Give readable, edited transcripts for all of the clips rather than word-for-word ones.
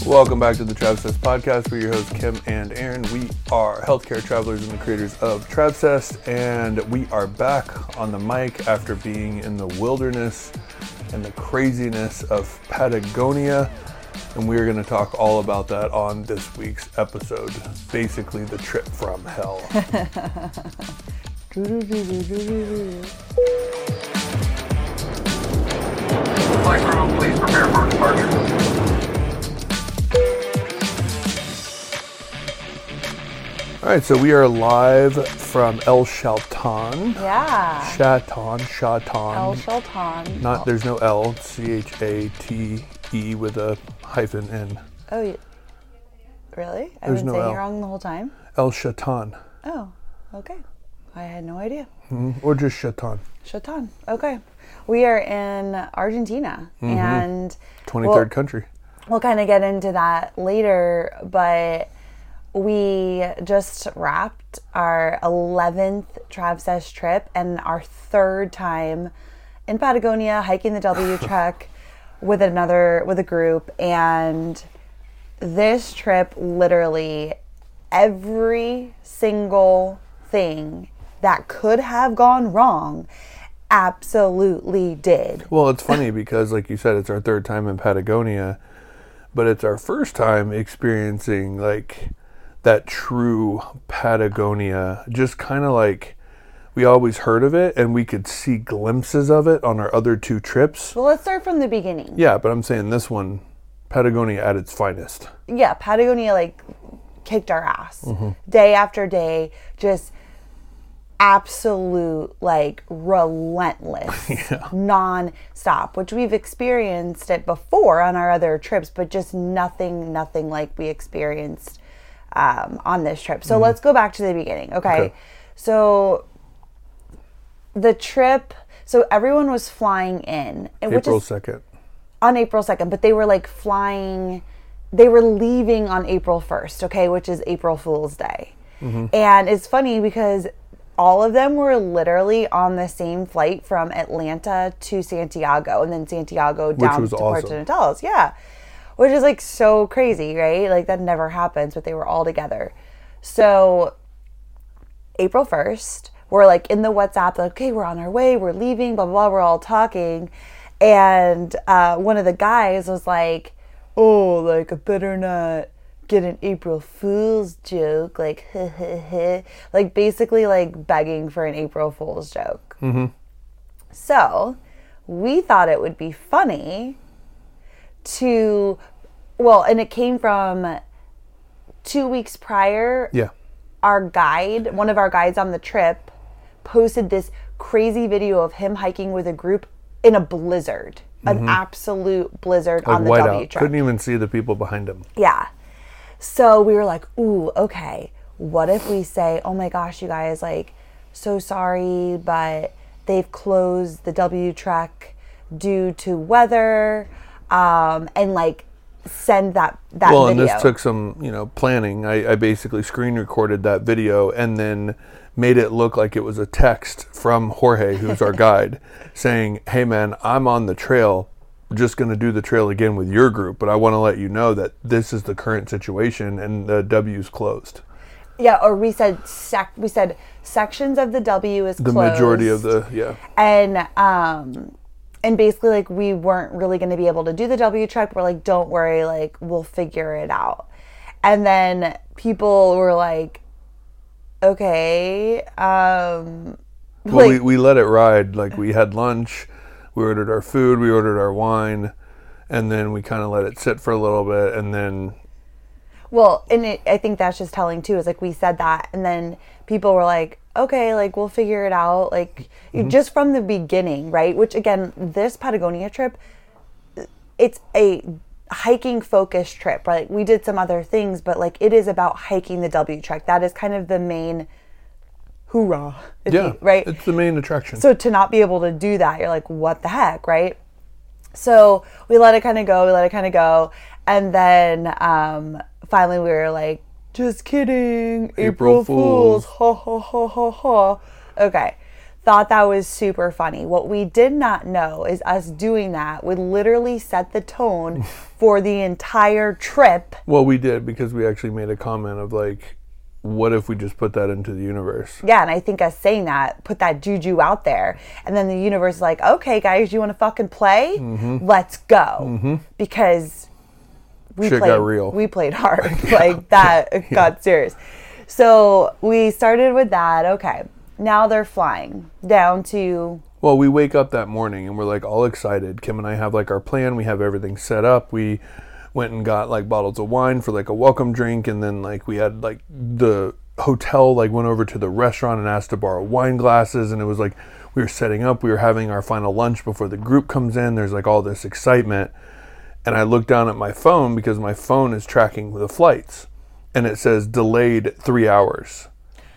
Welcome back to the Travcest Podcast. We're your hosts, Kim and Aaron. We are healthcare travelers and the creators of Travcest, and we are back on the mic after being in the wilderness and the craziness of Patagonia, and we're going to talk all about that on this week's episode. Basically, the trip from hell. Flight crew, please prepare for departure. All right, so we are live from El Chaltén. Yeah. Chaltén. El Chaltén. Not, there's no L, C-H-A-T-E with a hyphen N. Oh, really? I've There's been no saying L. it wrong the whole time? El Chaltén. Oh, okay. I had no idea. Or just Chaltén. Chaltén. Okay. We are in Argentina and 23rd country. We'll kind of get into that later, but we just wrapped our 11th Travcest trip and our third time in Patagonia hiking the W Trek with a group. And this trip, literally every single thing that could have gone wrong absolutely did. Well, it's funny because, like you said, it's our third time in Patagonia, but it's our first time experiencing like that true Patagonia. Just kind of like we always heard of it and we could see glimpses of it on our other two trips. Well, let's start from the beginning. Yeah, but I'm saying this one, Patagonia at its finest. Yeah, Patagonia like kicked our ass day after day, just absolute like relentless non-stop, which we've experienced it before on our other trips, but just nothing like we experienced on this trip. So let's go back to the beginning. Okay. So the trip, so everyone was flying in April 2nd. On April 2nd, but they were like flying, they were leaving on April 1st, okay, which is April Fool's Day. And it's funny because all of them were literally on the same flight from Atlanta to Santiago, and then Santiago down to Puerto Natales. Yeah. Which is like so crazy, right? Like that never happens, but they were all together. So April 1st, we're like in the WhatsApp, like, okay, we're on our way, we're leaving, blah, blah, blah. We're all talking. And one of the guys was like, oh, like I better not get an April Fool's joke, like, like basically like begging for an April Fool's joke. So we thought it would be funny and it came from 2 weeks prior. Yeah. Our guide, one of our guides on the trip, posted this crazy video of him hiking with a group in a blizzard, an absolute blizzard, like on the W Trek. Couldn't even see the people behind him. Yeah. So we were like, ooh, okay, what if we say, oh my gosh, you guys, like, so sorry, but they've closed the W Trek due to weather, and like send that well, video. And this took some, planning. I basically screen recorded that video and then made it look like it was a text from Jorge, who's our guide, saying, hey man, I'm on the trail. Just going to do the trail again with your group, but I want to let you know that this is the current situation and the W's closed. Yeah, or we said sections of the W is closed. The majority of the, And basically, like, we weren't really going to be able to do the W Trek. We're like, don't worry, like, we'll figure it out. And then people were like, okay. We let it ride. Like, we had lunch, we ordered our food, we ordered our wine, and then we kind of let it sit for a little bit, and then... Well, and I think that's just telling, too, is, like, we said that, and then people were like, okay, like, we'll figure it out, like, just from the beginning, right? Which, again, this Patagonia trip, it's a hiking-focused trip, right? We did some other things, but, like, it is about hiking the W Trek. That is kind of the main hoorah, right? It's the main attraction. So to not be able to do that, you're like, what the heck, right? So we let it kind of go, and then finally we were like, just kidding, April Fools, ha ha ha ha ha. Okay, thought that was super funny. What we did not know is us doing that would literally set the tone for the entire trip. Well, we did, because we actually made a comment of like, what if we just put that into the universe? Yeah, and I think us saying that put that juju out there, and then the universe is like, okay, guys, you want to fucking play? Let's go, because Shit got real. We played hard, like that got serious. So we started with that. Okay, now they're flying down to. Well, we wake up that morning and we're like all excited. Kim and I have like our plan. We have everything set up. We went and got like bottles of wine for like a welcome drink, and then like we had like the hotel like went over to the restaurant and asked to borrow wine glasses, and it was like we were setting up, we were having our final lunch before the group comes in. There's like all this excitement, and I look down at my phone because my phone is tracking the flights, and it says delayed 3 hours.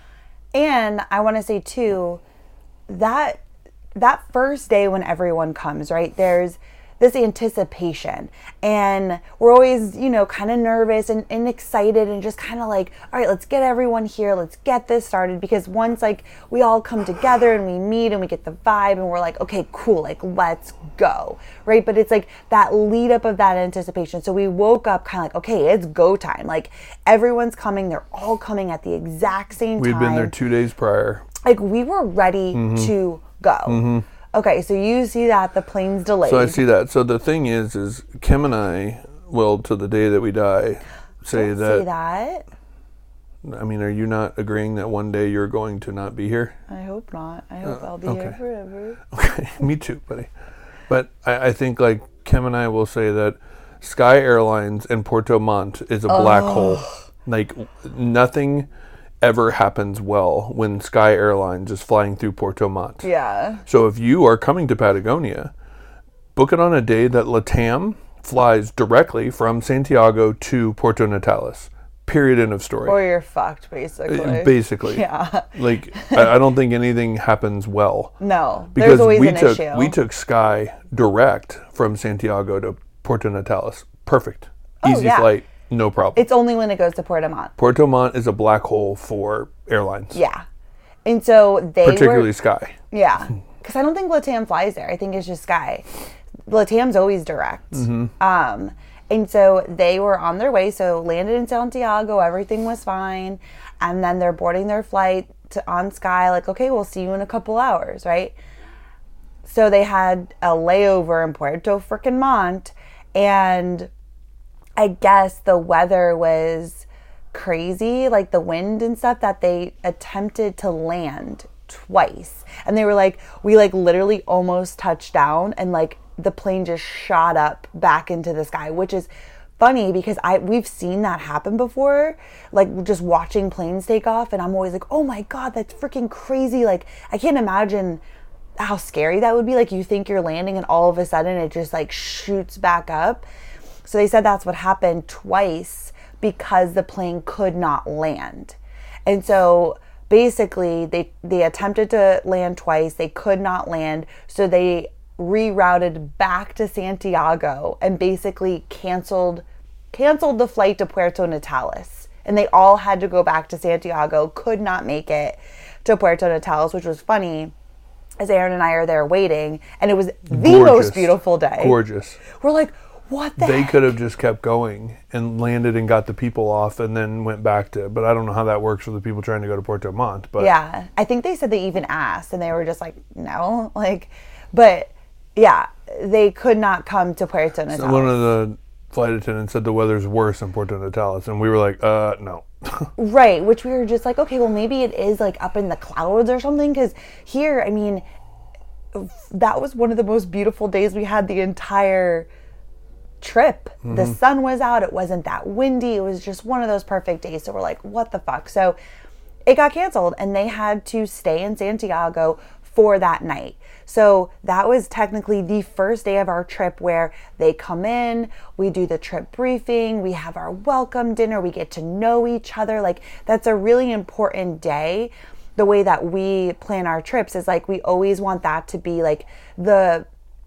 And I want to say too, that first day when everyone comes, right, there's this anticipation, and we're always, you know, kind of nervous and excited, and just kind of like, all right, let's get everyone here, let's get this started, because once like we all come together and we meet and we get the vibe and we're like, okay, cool, like let's go, right? But it's like that lead up of that anticipation. So we woke up kind of like, okay, it's go time, like everyone's coming, they're all coming at the exact same time. We'd been there 2 days prior. Like we were ready to go. Okay, so you see that the plane's delayed. So I see that. So the thing is Kim and I will, to the day that we die, say that. I mean, are you not agreeing that one day you're going to not be here? I hope not. I hope I'll be here forever. Okay, me too, buddy. But I think like Kim and I will say that Sky Airlines in Puerto Montt is a black hole. Like nothing ever happens well when Sky Airlines is flying through Puerto Montt. Yeah. So if you are coming to Patagonia, book it on a day that LATAM flies directly from Santiago to Puerto Natales. Period, end of story. Or you're fucked, basically. Basically. Yeah. Like, I don't think anything happens well. No. Because there's always an issue. We took Sky direct from Santiago to Puerto Natales. Perfect. Easy flight. No problem. It's only when it goes to Puerto Montt. Puerto Montt is a black hole for airlines. Yeah. And so particularly Sky. Yeah. Because I don't think LATAM flies there. I think it's just Sky. LATAM's always direct. And so they were on their way. So landed in Santiago. Everything was fine. And then they're boarding their flight on Sky. Like, okay, we'll see you in a couple hours, right? So they had a layover in Puerto frickin' Montt. And I guess the weather was crazy, like the wind and stuff, that they attempted to land twice. And they were like, we like literally almost touched down, and like the plane just shot up back into the sky, which is funny because we've seen that happen before, like just watching planes take off, and I'm always like, oh my God, that's freaking crazy. Like I can't imagine how scary that would be. Like you think you're landing and all of a sudden it just like shoots back up. So they said that's what happened twice because the plane could not land. And so basically they attempted to land twice. They could not land. So they rerouted back to Santiago and basically canceled the flight to Puerto Natales. And they all had to go back to Santiago, could not make it to Puerto Natales, which was funny as Aaron and I are there waiting. And it was the most beautiful day. Gorgeous. We're like, what the They heck? could have just kept going and landed and got the people off and then went back to, but I don't know how that works for the people trying to go to Puerto Montt. But yeah, I think they said they even asked and they were just like, no, like, but yeah, they could not come to Puerto Natales. So one of the flight attendants said the weather's worse in Puerto Natales, and we were like, no. Right, which we were just like, okay, well maybe it is like up in the clouds or something, because here, I mean, that was one of the most beautiful days we had the entire trip. The sun was out, it wasn't that windy, it was just one of those perfect days. So we're like, what the fuck? So it got canceled and they had to stay in Santiago for that night. So that was technically the first day of our trip where they come in, we do the trip briefing, we have our welcome dinner, we get to know each other. Like that's a really important day. The way that we plan our trips is like we always want that to be like the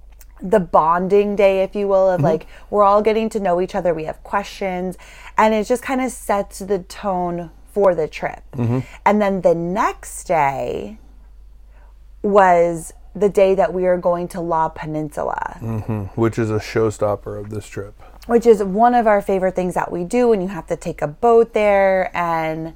bonding day, if you will, of like we're all getting to know each other, we have questions, and it just kind of sets the tone for the trip. And then the next day was the day that we are going to La Peninsula. Which is a showstopper of this trip. Which is one of our favorite things that we do, and you have to take a boat there, and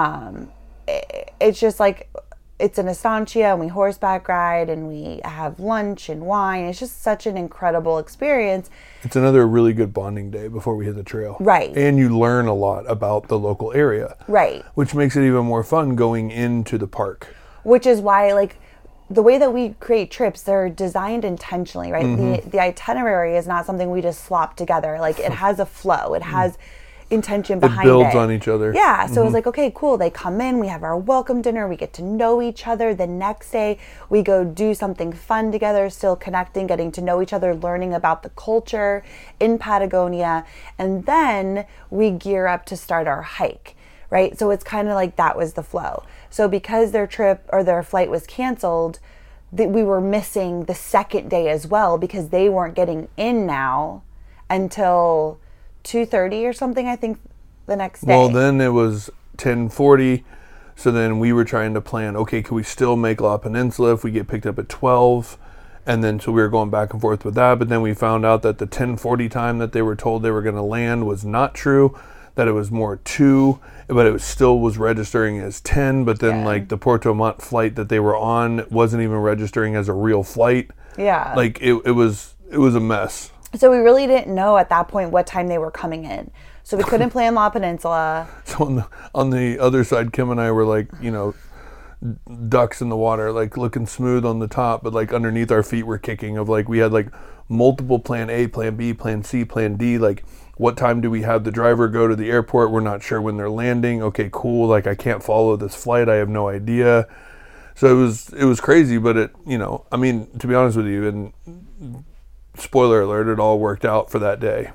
it's just like, it's an estancia, and we horseback ride, and we have lunch and wine. It's just such an incredible experience. It's another really good bonding day before we hit the trail. Right. And you learn a lot about the local area. Right. Which makes it even more fun going into the park. Which is why, like, the way that we create trips, they're designed intentionally, right? The itinerary is not something we just slop together. Like, it has a flow. It has intention behind it. It builds on each other. Yeah. So it's like, okay, cool. They come in, we have our welcome dinner, we get to know each other. The next day, we go do something fun together, still connecting, getting to know each other, learning about the culture in Patagonia. And then we gear up to start our hike, right? So it's kind of like that was the flow. So because their trip or their flight was canceled, we were missing the second day as well, because they weren't getting in now until 2:30 or something, I think, the next day. Well, then it was 10:40. So then we were trying to plan, okay, can we still make La Peninsula if we get picked up at 12? And then so we were going back and forth with that. But then we found out that the 10:40 time that they were told they were going to land was not true, that it was more 2, but it still was registering as 10. But then like the Puerto Montt flight that they were on wasn't even registering as a real flight. Yeah. Like it was a mess. So we really didn't know at that point what time they were coming in. So we couldn't plan La Peninsula. So on the other side, Kim and I were like, ducks in the water, like looking smooth on the top, but like underneath our feet were kicking of like, we had like multiple plan A, plan B, plan C, plan D. Like, what time do we have the driver go to the airport? We're not sure when they're landing. Okay, cool. Like, I can't follow this flight. I have no idea. So it was crazy, but I mean, to be honest with you, and spoiler alert, it all worked out for that day.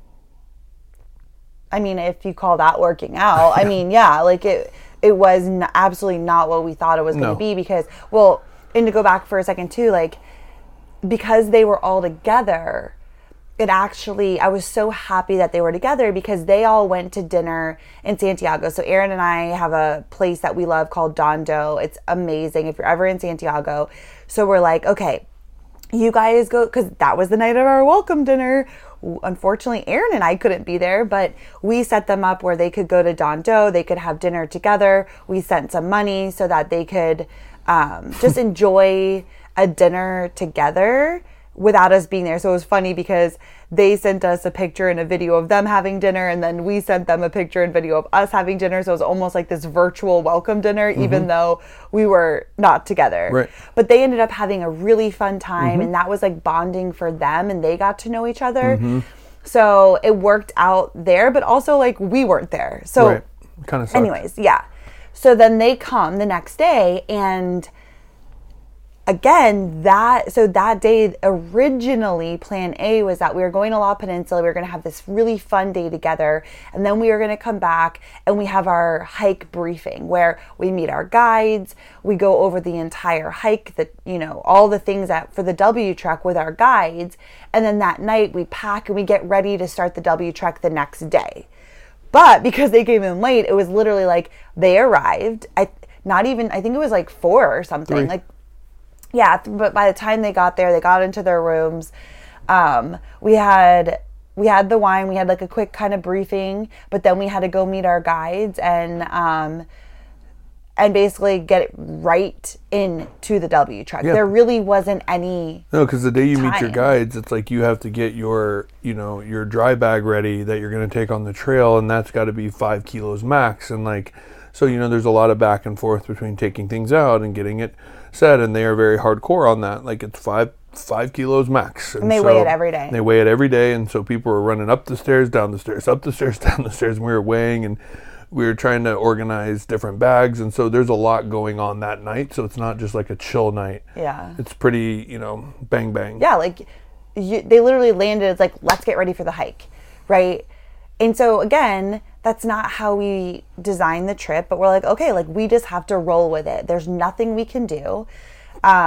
I mean, if you call that working out, I mean, yeah, like it was absolutely not what we thought it was going to be, because, well, and to go back for a second too, like, because they were all together, I was so happy that they were together, because they all went to dinner in Santiago. So Aaron and I have a place that we love called Don Do. It's amazing if you're ever in Santiago. So we're like, okay, you guys go, because that was the night of our welcome dinner. Unfortunately, Aaron and I couldn't be there, but we set them up where they could go to Don Do. They could have dinner together. We sent some money so that they could just enjoy a dinner together without us being there. So it was funny because they sent us a picture and a video of them having dinner, and then we sent them a picture and video of us having dinner. So it was almost like this virtual welcome dinner, even though we were not together. Right. But they ended up having a really fun time, and that was like bonding for them, and they got to know each other. So it worked out there, but also like we weren't there. So kind of sucked. Anyways, yeah. So then they come the next day, and again, that day, originally plan A was that we were going to La Peninsula. We were going to have this really fun day together. And then we were going to come back and we have our hike briefing where we meet our guides. We go over the entire hike, all the things for the W Trek with our guides. And then that night we pack and we get ready to start the W Trek the next day. But because they came in late, it was literally like they arrived. I think it was like 4 or something. 3. Like, yeah, but by the time they got there, they got into their rooms. We had the wine. We had like a quick kind of briefing, but then we had to go meet our guides and basically get right into the W Trek. Yeah. There really wasn't any. No, because the day you meet your time. guides, it's like you have to get your dry bag ready that you're going to take on the trail, and that's got to be 5 kilos max. And like, so there's a lot of back and forth between taking things out and getting it set, and they are very hardcore on that. Like, it's 5 kilos max, and they weigh it every day. They weigh it every day, and so people were running up the stairs, down the stairs, up the stairs, down the stairs, and we were weighing, and we were trying to organize different bags, and so there's a lot going on that night. So it's not just like a chill night. Yeah, it's pretty, bang bang. Yeah, like they literally landed. It's like, let's get ready for the hike, right? And so again, that's not how we designed the trip, but we're like, okay, like we just have to roll with it. There's nothing we can do.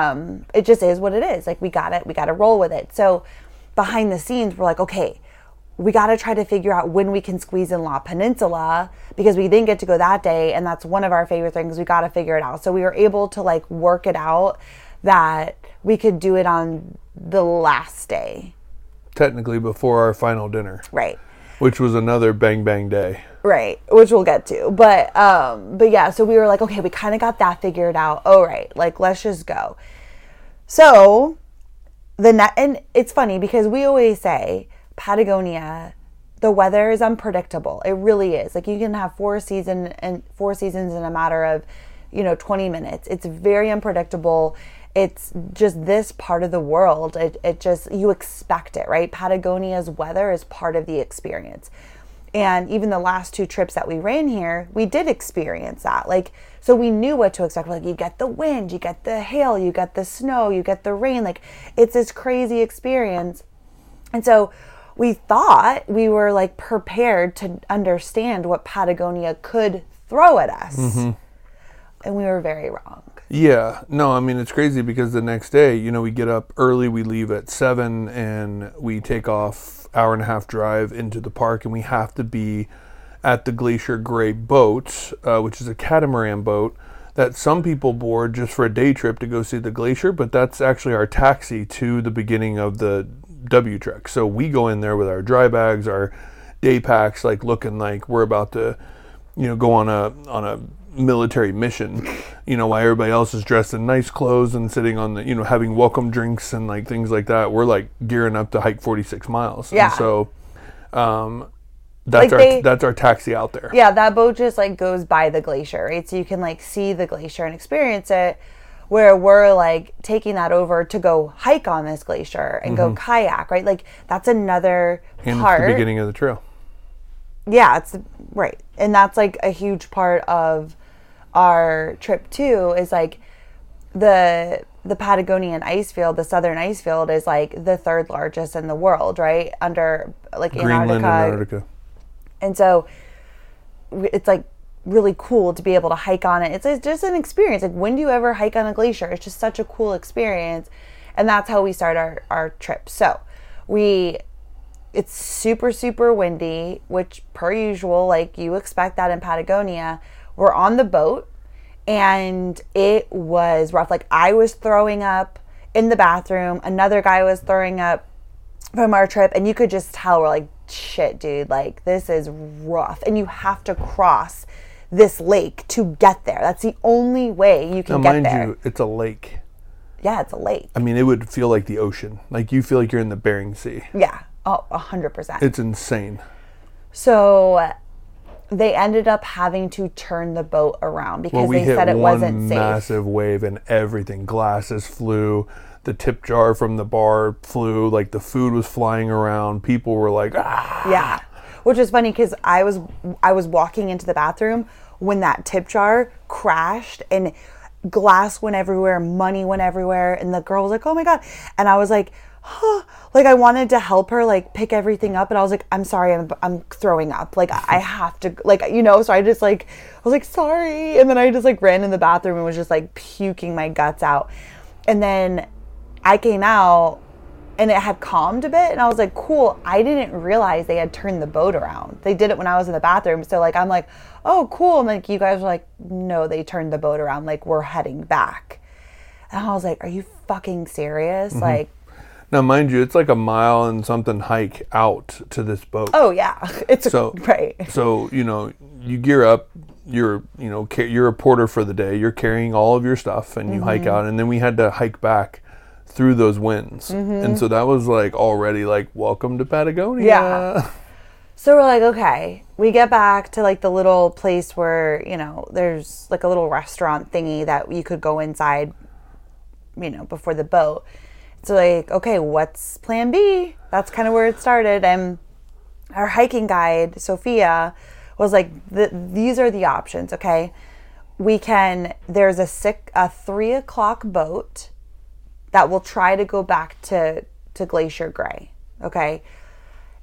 It just is what it is. Like we gotta roll with it. So behind the scenes, we're like, okay, we got to try to figure out when we can squeeze in La Peninsula, because we didn't get to go that day. And that's one of our favorite things. We got to figure it out. So we were able to like work it out that we could do it on the last day. Technically before our final dinner. Right. Which was another bang bang day. Right. Which we'll get to. But yeah, so we were like, okay, we kind of got that figured out. All right. Like, let's just go. So and it's funny because we always say Patagonia, the weather is unpredictable. It really is. Like, you can have four seasons in a matter of, 20 minutes. It's very unpredictable. It's just this part of the world. It just, you expect it, right? Patagonia's weather is part of the experience. And even the last 2 trips that we ran here, we did experience that. Like, so we knew what to expect. Like, you get the wind, you get the hail, you get the snow, you get the rain. Like, it's this crazy experience. And so we thought we were like prepared to understand what Patagonia could throw at us. Mm-hmm. And we were very wrong. Yeah. No, I mean, it's crazy because the next day, we get up early, we leave at 7 and we take off hour-and-a-half drive into the park, and we have to be at the Glacier Gray boat, which is a catamaran boat that some people board just for a day trip to go see the glacier, but that's actually our taxi to the beginning of the W Trek. So we go in there with our dry bags, our day packs, like looking like we're about to, go on a military mission, while everybody else is dressed in nice clothes and sitting on the, having welcome drinks and like things like that. We're like gearing up to hike 46 miles. Yeah. And so, that's our taxi out there. Yeah. That boat just like goes by the glacier, right? So you can like see the glacier and experience it, where we're like taking that over to go hike on this glacier and go kayak, right? Like, that's another and part. It's the beginning of the trail. Yeah, it's right. And that's like a huge part of our trip too, is like the Patagonian ice field, the southern ice field, is like the 3rd largest in the world, right? Under like Greenland, Antarctica. And so it's like really cool to be able to hike on it. It's just an experience. Like, when do you ever hike on a glacier? It's just such a cool experience. And that's how we start our trip. So it's super, super windy, which per usual, like you expect that in Patagonia. We're on the boat and it was rough. Like, I was throwing up in the bathroom. Another guy was throwing up from our trip, and you could just tell we're like, shit, dude, like, this is rough. And you have to cross this lake to get there. That's the only way you can get there. Mind you, it's a lake. Yeah, it's a lake. I mean, it would feel like the ocean. Like, you feel like you're in the Bering Sea. Yeah. Oh, 100%. It's insane. So they ended up having to turn the boat around because they said it wasn't safe. We hit one massive wave and everything. Glasses flew. The tip jar from the bar flew. Like, the food was flying around. People were like, ah. Yeah. Which is funny because I was walking into the bathroom when that tip jar crashed and glass went everywhere, money went everywhere, and the girl was like, oh my God. And I was like, huh. Like, I wanted to help her like pick everything up, and I was like, I'm sorry, I'm throwing up. Like, I have to, like, so I just like, I was like, sorry. And then I just like ran in the bathroom and was just like puking my guts out. And then I came out and it had calmed a bit, and I was like, cool. I didn't realize they had turned the boat around. They did it when I was in the bathroom. So like, I'm like, oh, cool. And like, you guys were like, no, they turned the boat around. Like, we're heading back. And I was like, are you fucking serious? Mm-hmm. Like, now, mind you, it's like a mile and something hike out to this boat. Oh yeah, right. So you gear up. You're a porter for the day. You're carrying all of your stuff, and you hike out. And then we had to hike back through those winds, and so that was like already like, welcome to Patagonia. Yeah. So we're like, okay. We get back to like the little place where there's like a little restaurant thingy that you could go inside, before the boat. So like, okay, what's plan B? That's kind of where it started. And our hiking guide, Sophia, was like, these are the options, okay? There's a 3:00 boat that will try to go back to Glacier Gray, okay?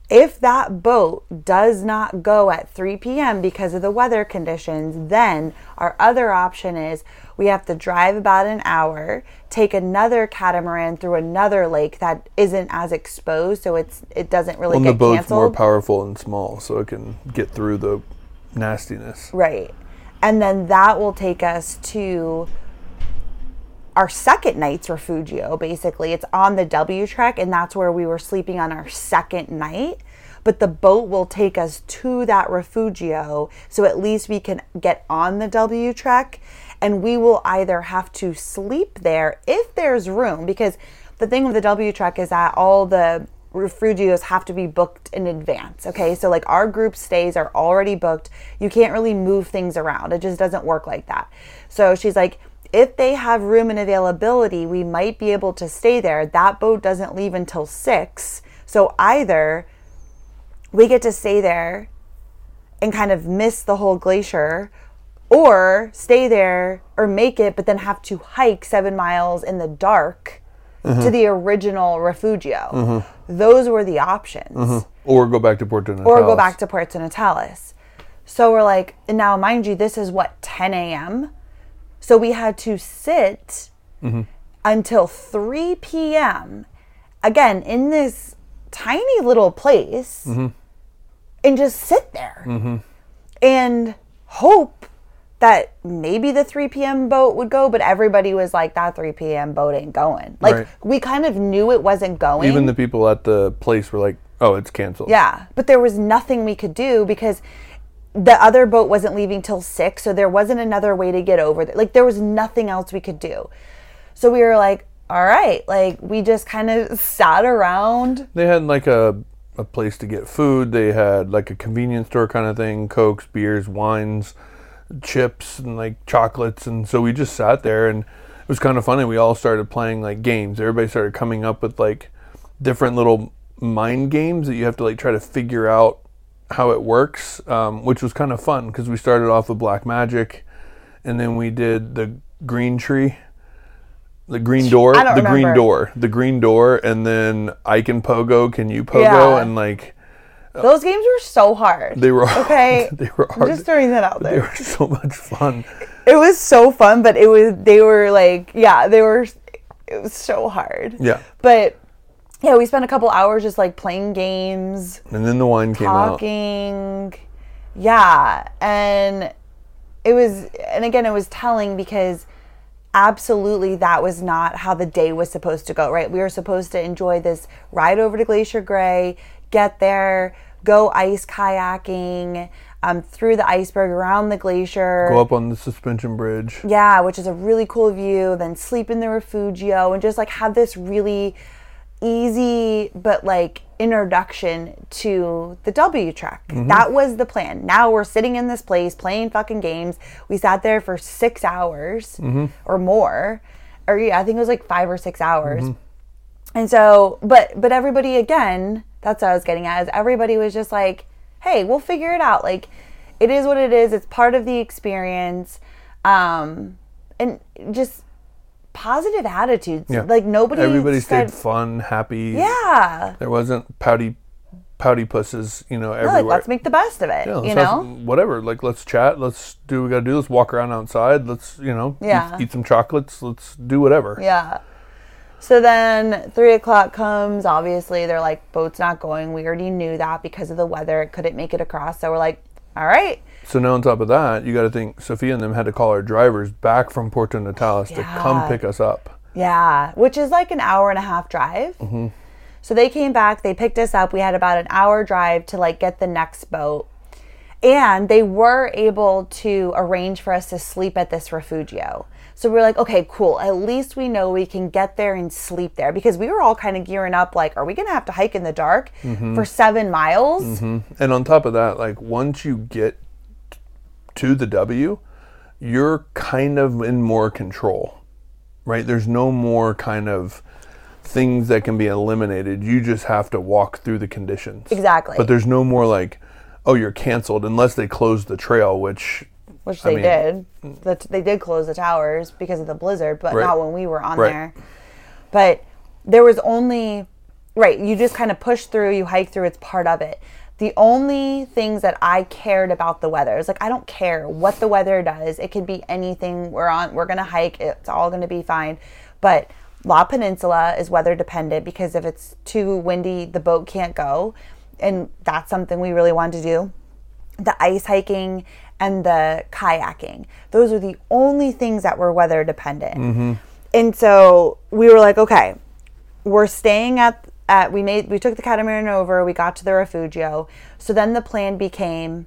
If that boat does not go at 3 p.m. because of the weather conditions, then our other option is we have to drive about an hour, take another catamaran through another lake that isn't as exposed, so it doesn't really get the boat's canceled. more powerful and small, so it can get through the nastiness. Right. And then that will take us to our second night's refugio, basically. It's on the W Trek, and that's where we were sleeping on our second night. But the boat will take us to that refugio, so at least we can get on the W Trek, and we will either have to sleep there if there's room, because the thing with the W Trek is that all the refugios have to be booked in advance. Okay, so like our group stays are already booked. You can't really move things around. It just doesn't work like that. So she's like, if they have room and availability, we might be able to stay there. That boat doesn't leave until 6. So either we get to stay there and kind of miss the whole glacier, or stay there or make it, but then have to hike 7 miles in the dark to the original refugio. Those were the options. Or go back to Puerto Natales. Or go back to Puerto Natales. So we're like, and now mind you, this is what, 10 a.m.? So we had to sit until 3 p.m. again in this tiny little place and just sit there and hope that maybe the 3 p.m. boat would go, but everybody was like, that 3 p.m. boat ain't going. Like, Right. we kind of knew it wasn't going. Even the people at the place were like, oh, it's canceled. Yeah, but there was nothing we could do because the other boat wasn't leaving till 6, so there wasn't another way to get over there. Like, there was nothing else we could do. So we were like, all right, like, we just kind of sat around. They had like a place to get food. They had like a convenience store kind of thing, Cokes, beers, wines, chips, and like chocolates. And so we just sat there, and it was kind of funny. We all started playing like games. Everybody started coming up with like different little mind games that you have to like try to figure out how it works, which was kind of fun because we started off with Black Magic, and then we did the green tree, the green door, I don't the remember. green door, and then I can pogo, can you pogo, Yeah. and like Those games were so hard. they were okay. they were hard. I'm just throwing that out They there. were so much fun. It was so fun, but it was so hard. Yeah, But yeah, we spent a couple hours just like playing games, and then the wine came out. talking. Yeah, and it was telling because absolutely that was not how the day was supposed to go, right? We were supposed to enjoy this ride over to Glacier Gray, get there, go ice kayaking through the iceberg, around the glacier. Go up on the suspension bridge. Yeah, which is a really cool view. Then sleep in the refugio and just like have this really easy but like introduction to the W Trek. That was the plan. Now we're sitting in this place playing fucking games. We sat there for 6 hours or more, or yeah, I think it was like 5 or 6 hours. And so, but everybody, again, that's what I was getting at, is everybody was just like, hey, we'll figure it out. Like, it is what it is. It's part of the experience. And just positive attitudes. Yeah. Like, Everybody said, stayed fun, happy. yeah. There wasn't pouty pusses, No, everywhere. like, let's make the best of it, Yeah, let's you have know? whatever. Like, let's chat. Let's do what we gotta do. Let's walk around outside. Let's, Yeah. eat some chocolates. Let's do whatever. Yeah. So then 3 o'clock comes. Obviously, they're like, boat's not going. We already knew that because of the weather. It couldn't make it across. So we're like, all right. So now on top of that, you got to think Sophia and them had to call our drivers back from Puerto Natales to come pick us up. Yeah, which is like an hour and a half drive. So they came back, they picked us up. We had about an hour drive to like get the next boat. And they were able to arrange for us to sleep at this refugio. So we're like, okay, cool. At least we know we can get there and sleep there, because we were all kind of gearing up like, are we going to have to hike in the dark for 7 miles? And on top of that, like once you get to the W, you're kind of in more control, right? There's no more kind of things that can be eliminated. You just have to walk through the conditions. Exactly. But there's no more like, oh, you're canceled unless they close the trail, which They did. They did close the towers because of the blizzard, but Right. not when we were on Right. there. But there was only Right. You just kind of push through, you hike through, it's part of it. The only things that I cared about the weather is like, I don't care what the weather does. It could be anything we're going to hike. It's all going to be fine. But La Peninsula is weather dependent because if it's too windy, the boat can't go. And that's something we really wanted to do. The ice hiking and the kayaking. Those are the only things that were weather dependent. And so we were like, okay, we're staying we took the catamaran over, we got to the Refugio. So then the plan became,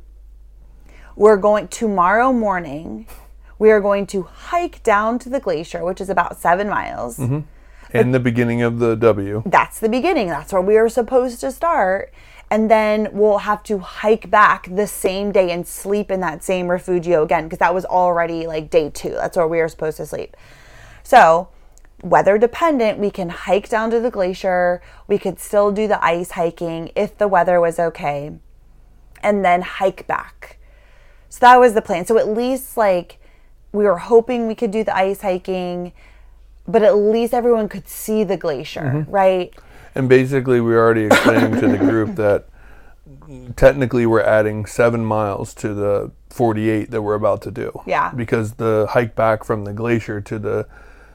tomorrow morning, we are going to hike down to the glacier, which is about 7 miles. In the beginning of the W. That's the beginning. That's where we were supposed to start. And then we'll have to hike back the same day and sleep in that same Refugio again, because that was already like day 2. That's where we were supposed to sleep. So weather dependent, we can hike down to the glacier. We could still do the ice hiking if the weather was okay, and then hike back. So that was the plan. So at least like we were hoping we could do the ice hiking, but at least everyone could see the glacier, right? And basically we were already explaining to the group that technically we're adding 7 miles to the 48 that we're about to do. Yeah. Because the hike back from the glacier to the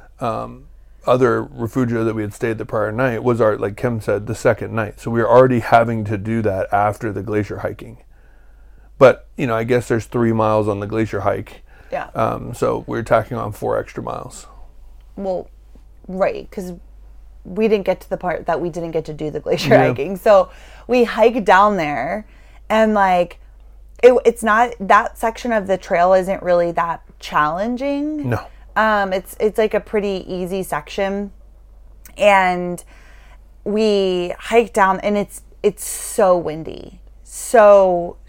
other Refugio that we had stayed the prior night was like Kim said, the second night. So we were already having to do that after the glacier hiking. But, I guess there's 3 miles on the glacier hike. Yeah. So we're tacking on 4 extra miles. Well, right, because we didn't get to the part that we didn't get to do the glacier hiking. So we hiked down there, and like it's not, that section of the trail isn't really that challenging. No. It's like a pretty easy section, and we hiked down, and it's so windy, so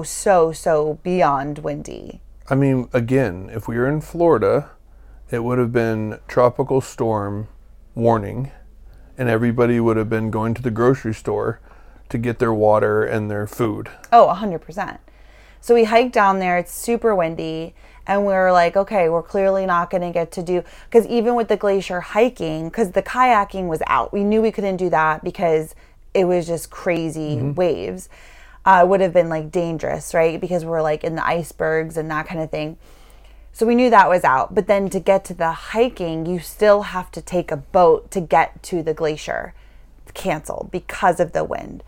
beyond windy. I mean, again, if we were in Florida, it would have been tropical storm warning, and everybody would have been going to the grocery store to get their water and their food. Oh, 100%. So we hiked down there. It's super windy. And we were like, okay, we're clearly not going to get to do, because even with the glacier hiking, because the kayaking was out, we knew we couldn't do that because it was just crazy waves. It would have been like dangerous, right? Because we're like in the icebergs and that kind of thing. So we knew that was out. But then to get to the hiking, you still have to take a boat to get to the glacier. It's canceled because of the wind.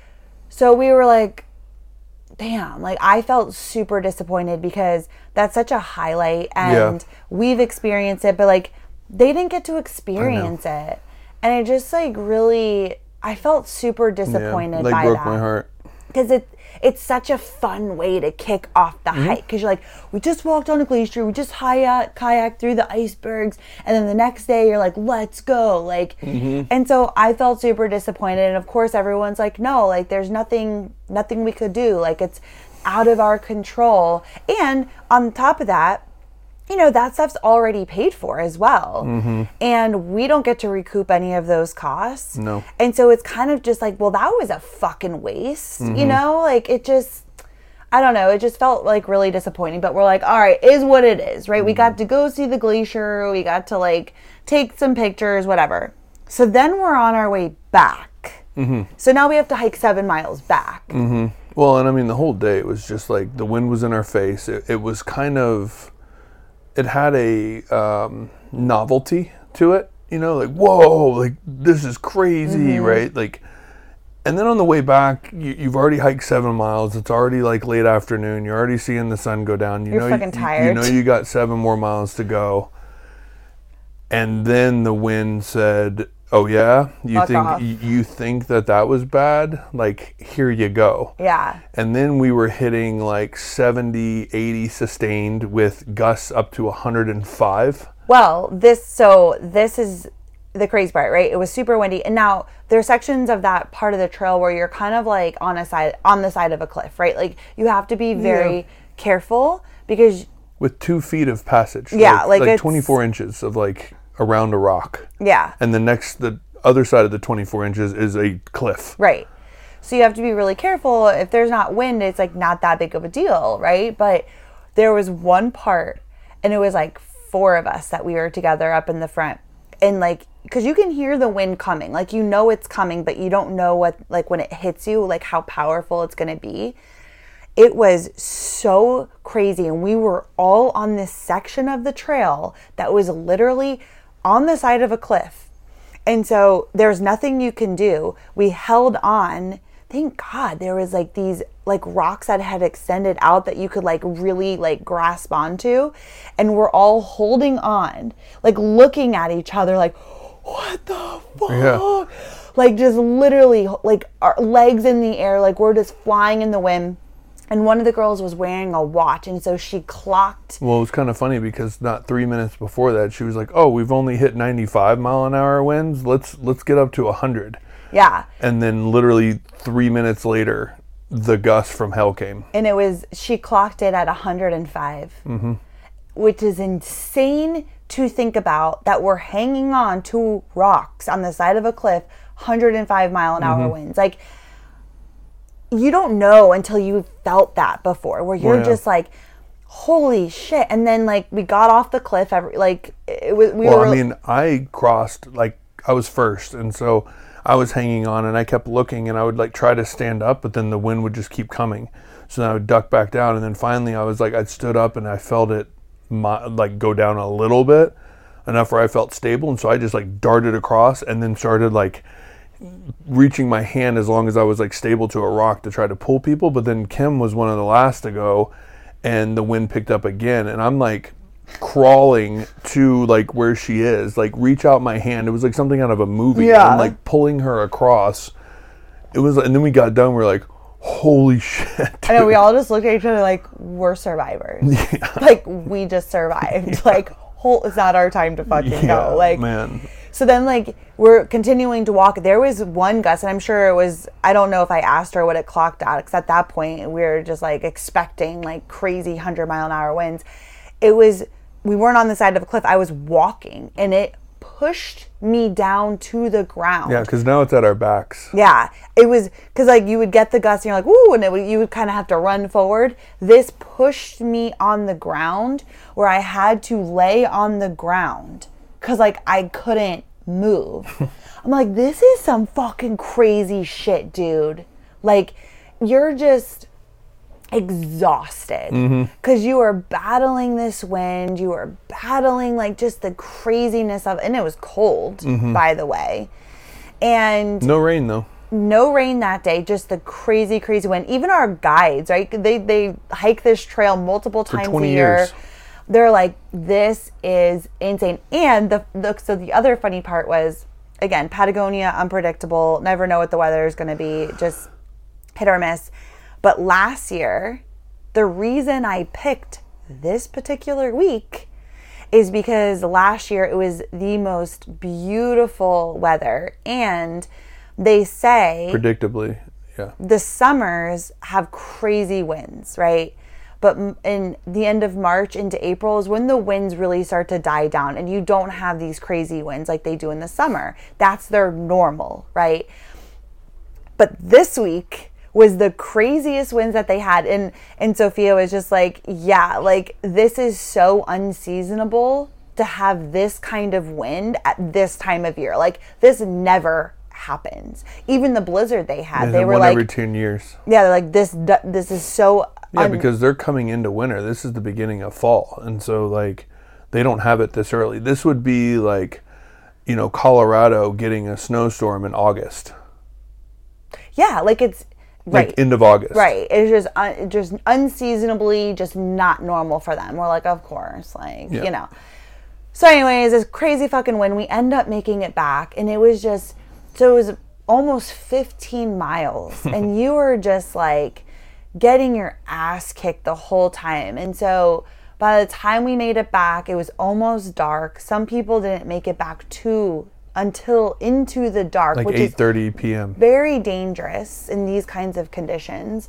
So we were like, damn, like I felt super disappointed because that's such a highlight, and we've experienced it, but like they didn't get to experience it. And it just like really, I felt super disappointed by that. Broke my heart. Because it's such a fun way to kick off the hike. Because you're like, we just walked on a glacier, we just kayak through the icebergs, and then the next day you're like, let's go. Like, and so I felt super disappointed. And of course, everyone's like, no, like there's nothing we could do. Like it's out of our control. And on top of that, that stuff's already paid for as well. And we don't get to recoup any of those costs. No. And so it's kind of just like, well, that was a fucking waste, like it just, I don't know. It just felt like really disappointing, but we're like, all right, is what it is, right? We got to go see the glacier. We got to like take some pictures, whatever. So then we're on our way back. So now we have to hike 7 miles back. Well, and I mean, the whole day, it was just like the wind was in our face. It was kind of, it had a novelty to it, like, whoa, like this is crazy, right? Like, and then on the way back, you've already hiked 7 miles. It's already like late afternoon. You're already seeing the sun go down. You're fucking tired. You got 7 more miles to go. And then the wind said, oh yeah, you think that was bad? Like, here you go. Yeah. And then we were hitting like 70, 80 sustained with gusts up to 105. Well, this is the crazy part, right? It was super windy. And now there are sections of that part of the trail where you're kind of like on the side of a cliff, right? Like you have to be very careful because with 2 feet of passage. Yeah. Like 24 inches of like around a rock. Yeah. And the other side of the 24 inches is a cliff. Right. So you have to be really careful. If there's not wind, it's like not that big of a deal, right? But there was one part, and it was like 4 of us that we were together up in the front. And like because you can hear the wind coming, like you know it's coming, but you don't know what, like when it hits you, like how powerful it's going to be. It was so crazy, and we were all on this section of the trail that was literally on the side of a cliff, and so there's nothing you can do. We held on. Thank God there was like these like rocks that had extended out that you could like really like grasp onto, and we're all holding on, like looking at each other like, what the fuck? Yeah. Like just literally like our legs in the air, like we're just flying in the wind. And one of the girls was wearing a watch, and so she clocked. Well, it was kind of funny because not 3 minutes before that, she was like, "Oh, we've only hit 95-mile-an-hour winds. Let's get up to 100." Yeah. And then literally 3 minutes later, the gust from hell came. And she clocked it at 105, which is insane to think about, that we're hanging on to rocks on the side of a cliff, 105-mile-an-hour winds. Like, you don't know until you've felt that before, where you're just like, holy shit. And then like we got off the cliff, I crossed, like I was first, and so I was hanging on, and I kept looking, and I would like try to stand up, but then the wind would just keep coming. So then I would duck back down, and then finally I was like, I stood up and I felt it like go down a little bit, enough where I felt stable, and so I just like darted across and then started like reaching my hand as long as I was like stable to a rock to try to pull people. But then Kim was one of the last to go, and the wind picked up again, and I'm like crawling to like where she is, like reach out my hand. It was like something out of a movie. Yeah. I'm like pulling her across. It was, and then we got done. We're like, holy shit, dude. I know, we all just looked at each other like, we're survivors. Yeah. Like we just survived. Yeah. Like it's not our time to fucking go. Like, man. So then, like, we're continuing to walk. There was one gust, and I'm sure it was, I don't know if I asked her what it clocked out, because at that point, we were just, like, expecting, like, crazy 100-mile-an-hour winds. We weren't on the side of a cliff. I was walking, and it pushed me down to the ground. Yeah, because now it's at our backs. Yeah. It was, because, like, you would get the gust, and you're like, woo, and you would kind of have to run forward. This pushed me on the ground, where I had to lay on the ground. Because, like, I couldn't move. I'm like, this is some fucking crazy shit, dude. Like, you're just exhausted. Because you are battling this wind. You are battling, like, just the craziness of it. And it was cold, by the way. And no rain, though. No rain that day. Just the crazy, crazy wind. Even our guides, right? They hike this trail multiple times a year. Years. They're like, this is insane. And so the other funny part was, again, Patagonia, unpredictable, never know what the weather is going to be, just hit or miss. But last year, the reason I picked this particular week is because last year it was the most beautiful weather. And they say, predictably, yeah, the summers have crazy winds, right? But in the end of March into April is when the winds really start to die down, and you don't have these crazy winds like they do in the summer. That's their normal, right? But this week was the craziest winds that they had. And Sophia was just like, yeah, like this is so unseasonable to have this kind of wind at this time of year. Like this never happens. Even the blizzard they had, they were like every 10 years. Yeah, they're like this is so. Yeah, because they're coming into winter. This is the beginning of fall. And so, like, they don't have it this early. This would be like, you know, Colorado getting a snowstorm in August. Yeah, like it's, right. Like, end of August. Right. It's just unseasonably just not normal for them. We're like, of course, like, you know. So anyways, this crazy fucking wind, we end up making it back. And it was just, so it was almost 15 miles. And you were just, like, getting your ass kicked the whole time. And so by the time we made it back, it was almost dark. Some people didn't make it back until into the dark, like which 8:30 p.m. very dangerous in these kinds of conditions.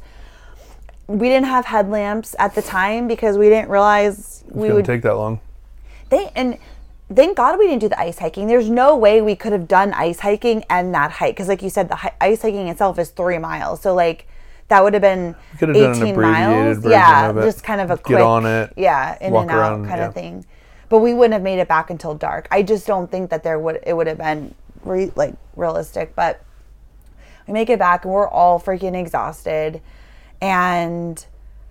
We didn't have headlamps at the time because we didn't realize we would take that long. And thank God we didn't do the ice hiking. There's no way we could have done ice hiking and that hike, because like you said, the ice hiking itself is 3 miles. So like that would have been 18 miles. Yeah, just kind of a quick, get on it, in walk and out around, kind of thing. but we wouldn't have made it back until dark. I just don't think that it would have been realistic. But we make it back and we're all freaking exhausted, and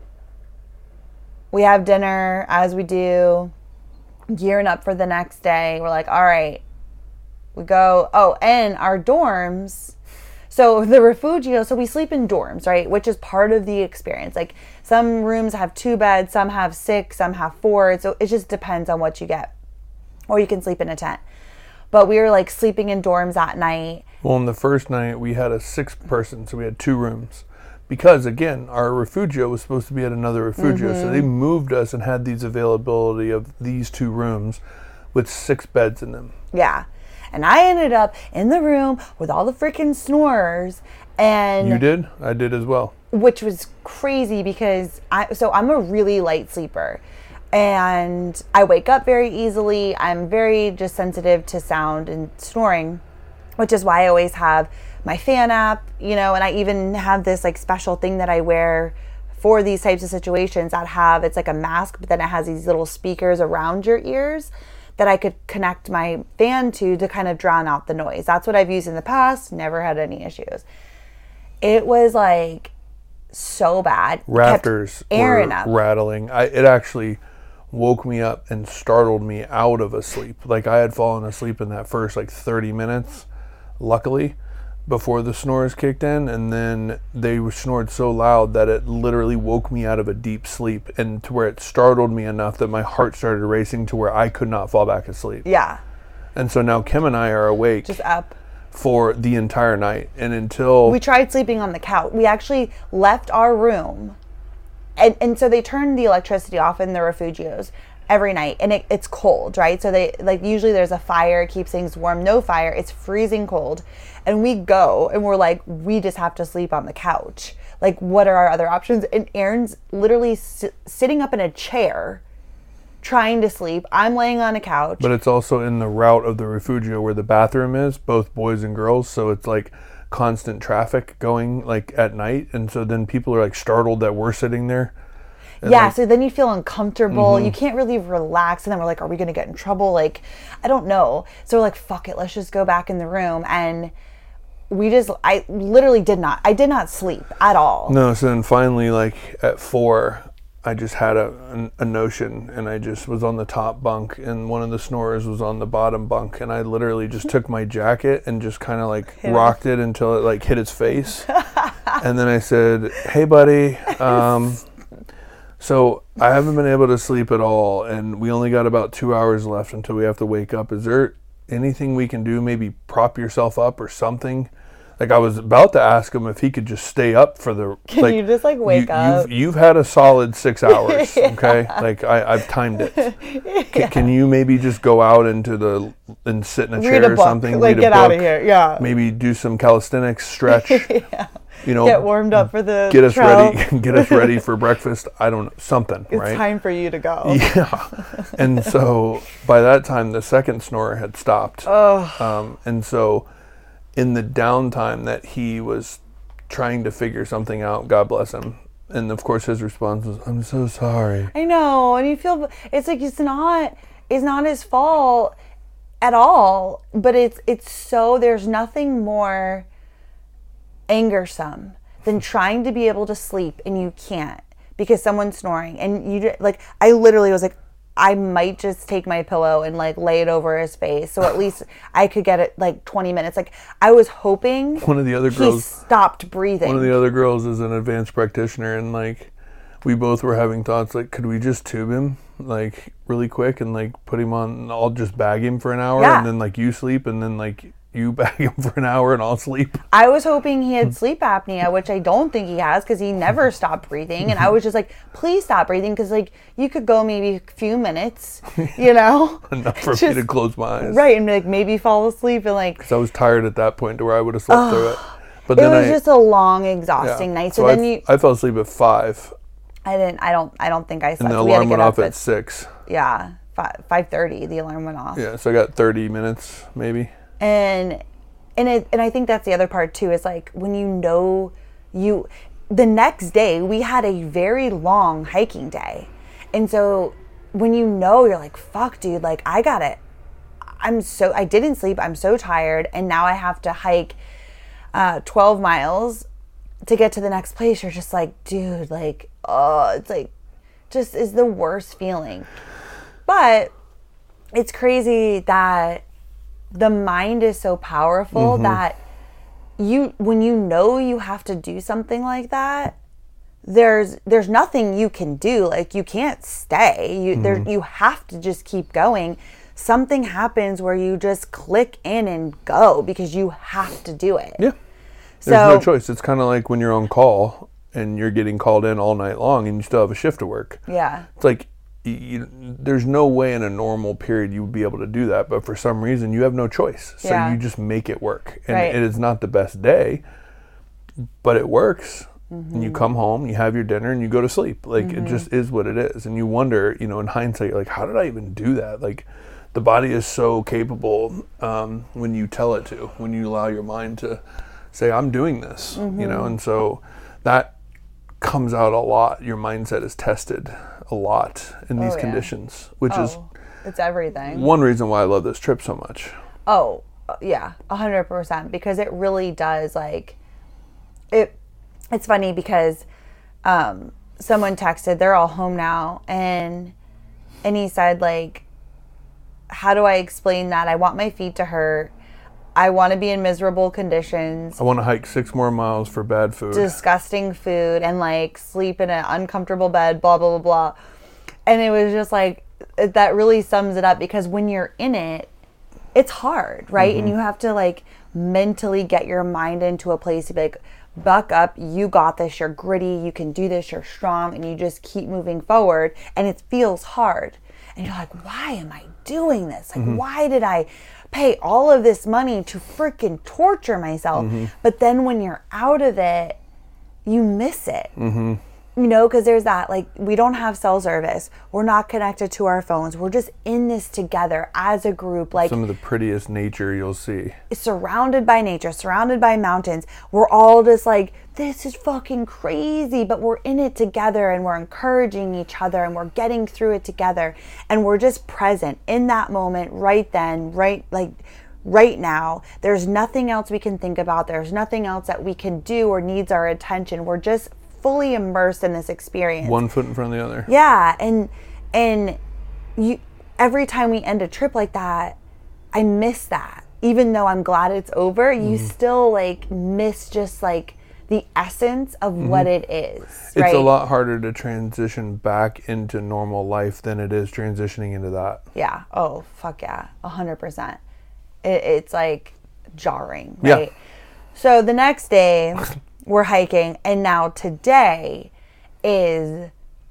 we have dinner as we do, gearing up for the next day. We're like, all right, we go. Oh, and our dorms. So the refugio, so we sleep in dorms, right? Which is part of the experience. Like some rooms have 2 beds, some have 6, some have 4. So it just depends on what you get. Or you can sleep in a tent. But we were like sleeping in dorms at night. Well, on the first night, we had a 6-person, so we had 2 rooms. Because, again, our refugio was supposed to be at another refugio. So they moved us and had these availability of these 2 rooms with 6 beds in them. Yeah. And I ended up in the room with all the freaking snorers. And You did? I did as well. Which was crazy because I'm a really light sleeper. And I wake up very easily. I'm very just sensitive to sound and snoring, which is why I always have my fan app, and I even have this like special thing that I wear for these types of situations it's like a mask, but then it has these little speakers around your ears that I could connect my fan to kind of drown out the noise. That's what I've used in the past. Never had any issues. It was like so bad. Rafters were rattling. It actually woke me up and startled me out of a sleep. Like I had fallen asleep in that first like 30 minutes, luckily, before the snores kicked in, and then they were snored so loud that it literally woke me out of a deep sleep, and to where it startled me enough that my heart started racing to where I could not fall back asleep. Yeah. And so now Kim and I are awake just up for the entire night, and until we tried sleeping on the couch. We actually left our room, and so they turned the electricity off in the refugios every night, and it's cold, right? So they usually there's a fire, keeps things warm. No fire, it's freezing cold. And we go and we're like, we just have to sleep on the couch. Like, what are our other options? And Aaron's literally sitting up in a chair trying to sleep. I'm laying on a couch. But it's also in the route of the refugio where the bathroom is, both boys and girls. So it's like constant traffic going like at night. And so then people are like startled that we're sitting there. Yeah, so then you feel uncomfortable. You can't really relax. And then we're like, are we going to get in trouble? Like, I don't know. So we're like, fuck it. Let's just go back in the room. And I literally did not sleep at all. No, so then finally, like at 4, I just had a notion, and I just was on the top bunk, and one of the snorers was on the bottom bunk, and I literally just took my jacket and just kind of like rocked it until it like hit his face. And then I said, hey buddy, so I haven't been able to sleep at all, and we only got about 2 hours left until we have to wake up. Is there anything we can do? Maybe prop yourself up or something? Like I was about to ask him if he could just stay up for the. Can you just like wake up? You've had a solid 6 hours, okay? Like I've timed it. Can you maybe just go out and sit in a chair or something? Like get out of here. Yeah. Maybe do some calisthenics, stretch. Yeah. Get warmed up for the get us ready for breakfast. I don't know, something. It's right? time for you to go. Yeah. And so by that time, the second snorer had stopped. And so in the downtime that he was trying to figure something out, God bless him. And of course his response was, I'm so sorry. I know. And you feel, it's like, it's not his fault at all, but it's so, there's nothing more angersome than trying to be able to sleep and you can't because someone's snoring. And you like, I literally was like, I might just take my pillow and like lay it over his face, so at least I could get it like 20 minutes. Like I was hoping one of the other girls he stopped breathing. One of the other girls is an advanced practitioner, and like we both were having thoughts like, could we just tube him like really quick and like put him on? I'll just bag him for an hour, and then like you sleep, and then like you bag him for an hour and I'll sleep. I was hoping he had sleep apnea, which I don't think he has because he never stopped breathing. And I was just like, please stop breathing, because like you could go maybe a few minutes, enough for me to close my eyes. Right, and like maybe fall asleep and like. Because I was tired at that point to where I would have slept through it. But then it was just a long, exhausting night. So then I fell asleep at 5. I don't think I slept. And the alarm went off at 6. Yeah, 5:30. The alarm went off. Yeah, so I got 30 minutes maybe. And I think that's the other part too, is like when the next day we had a very long hiking day. And so when you know, you're like, fuck, dude, like, I got it. I didn't sleep. I'm so tired. And now I have to hike 12 miles to get to the next place. You're just like, dude, like, oh, it's like, just is the worst feeling. But it's crazy that the mind is so powerful that when you know you have to do something like that, there's nothing you can do. Like, you can't stay. You have to just keep going. Something happens where you just click in and go because you have to do it. Yeah. There's no choice. It's kind of like when you're on call and you're getting called in all night long and you still have a shift to work. Yeah. It's like, there's no way in a normal period you would be able to do that, but for some reason you have no choice. So you just make it work. And it is not the best day, but it works. And you come home, you have your dinner, and you go to sleep. Like, it just is what it is. And you wonder, in hindsight, like, how did I even do that? Like, the body is so capable when you tell it to, when you allow your mind to say, I'm doing this, and so that comes out a lot. Your mindset is tested a lot in these conditions, which is it's everything. One reason why I love this trip so much. Oh, yeah, 100%, because it really does, like, it's funny because someone texted, they're all home now, and he said, like, how do I explain that? I want my feet to hurt. I want to be in miserable conditions. I want to hike 6 more miles for bad food. Disgusting food, and, like, sleep in an uncomfortable bed, blah, blah, blah, blah. And it was just like, that really sums it up, because when you're in it, it's hard, right? And you have to, like, mentally get your mind into a place to be like, buck up, you got this, you're gritty, you can do this, you're strong, and you just keep moving forward. And it feels hard. And you're like, why am I doing this? Like, why did I pay all of this money to freaking torture myself? But then when you're out of it, you miss it. Because there's that, like, we don't have cell service. We're not connected to our phones. We're just in this together as a group. Like, some of the prettiest nature you'll see. Surrounded by nature, surrounded by mountains. We're all just like, this is fucking crazy, but we're in it together, and we're encouraging each other, and we're getting through it together, and we're just present in that moment, right then, right now. There's nothing else we can think about. There's nothing else that we can do or needs our attention. We're just fully immersed in this experience. One foot in front of the other. Yeah, and you, every time we end a trip like that, I miss that. Even though I'm glad it's over, you still, like, miss just, like, the essence of what it is. Right? It's a lot harder to transition back into normal life than it is transitioning into that. Yeah. Oh, fuck yeah. 100%. It's, like, jarring, right? Yeah. So the next day, we're hiking, and now today is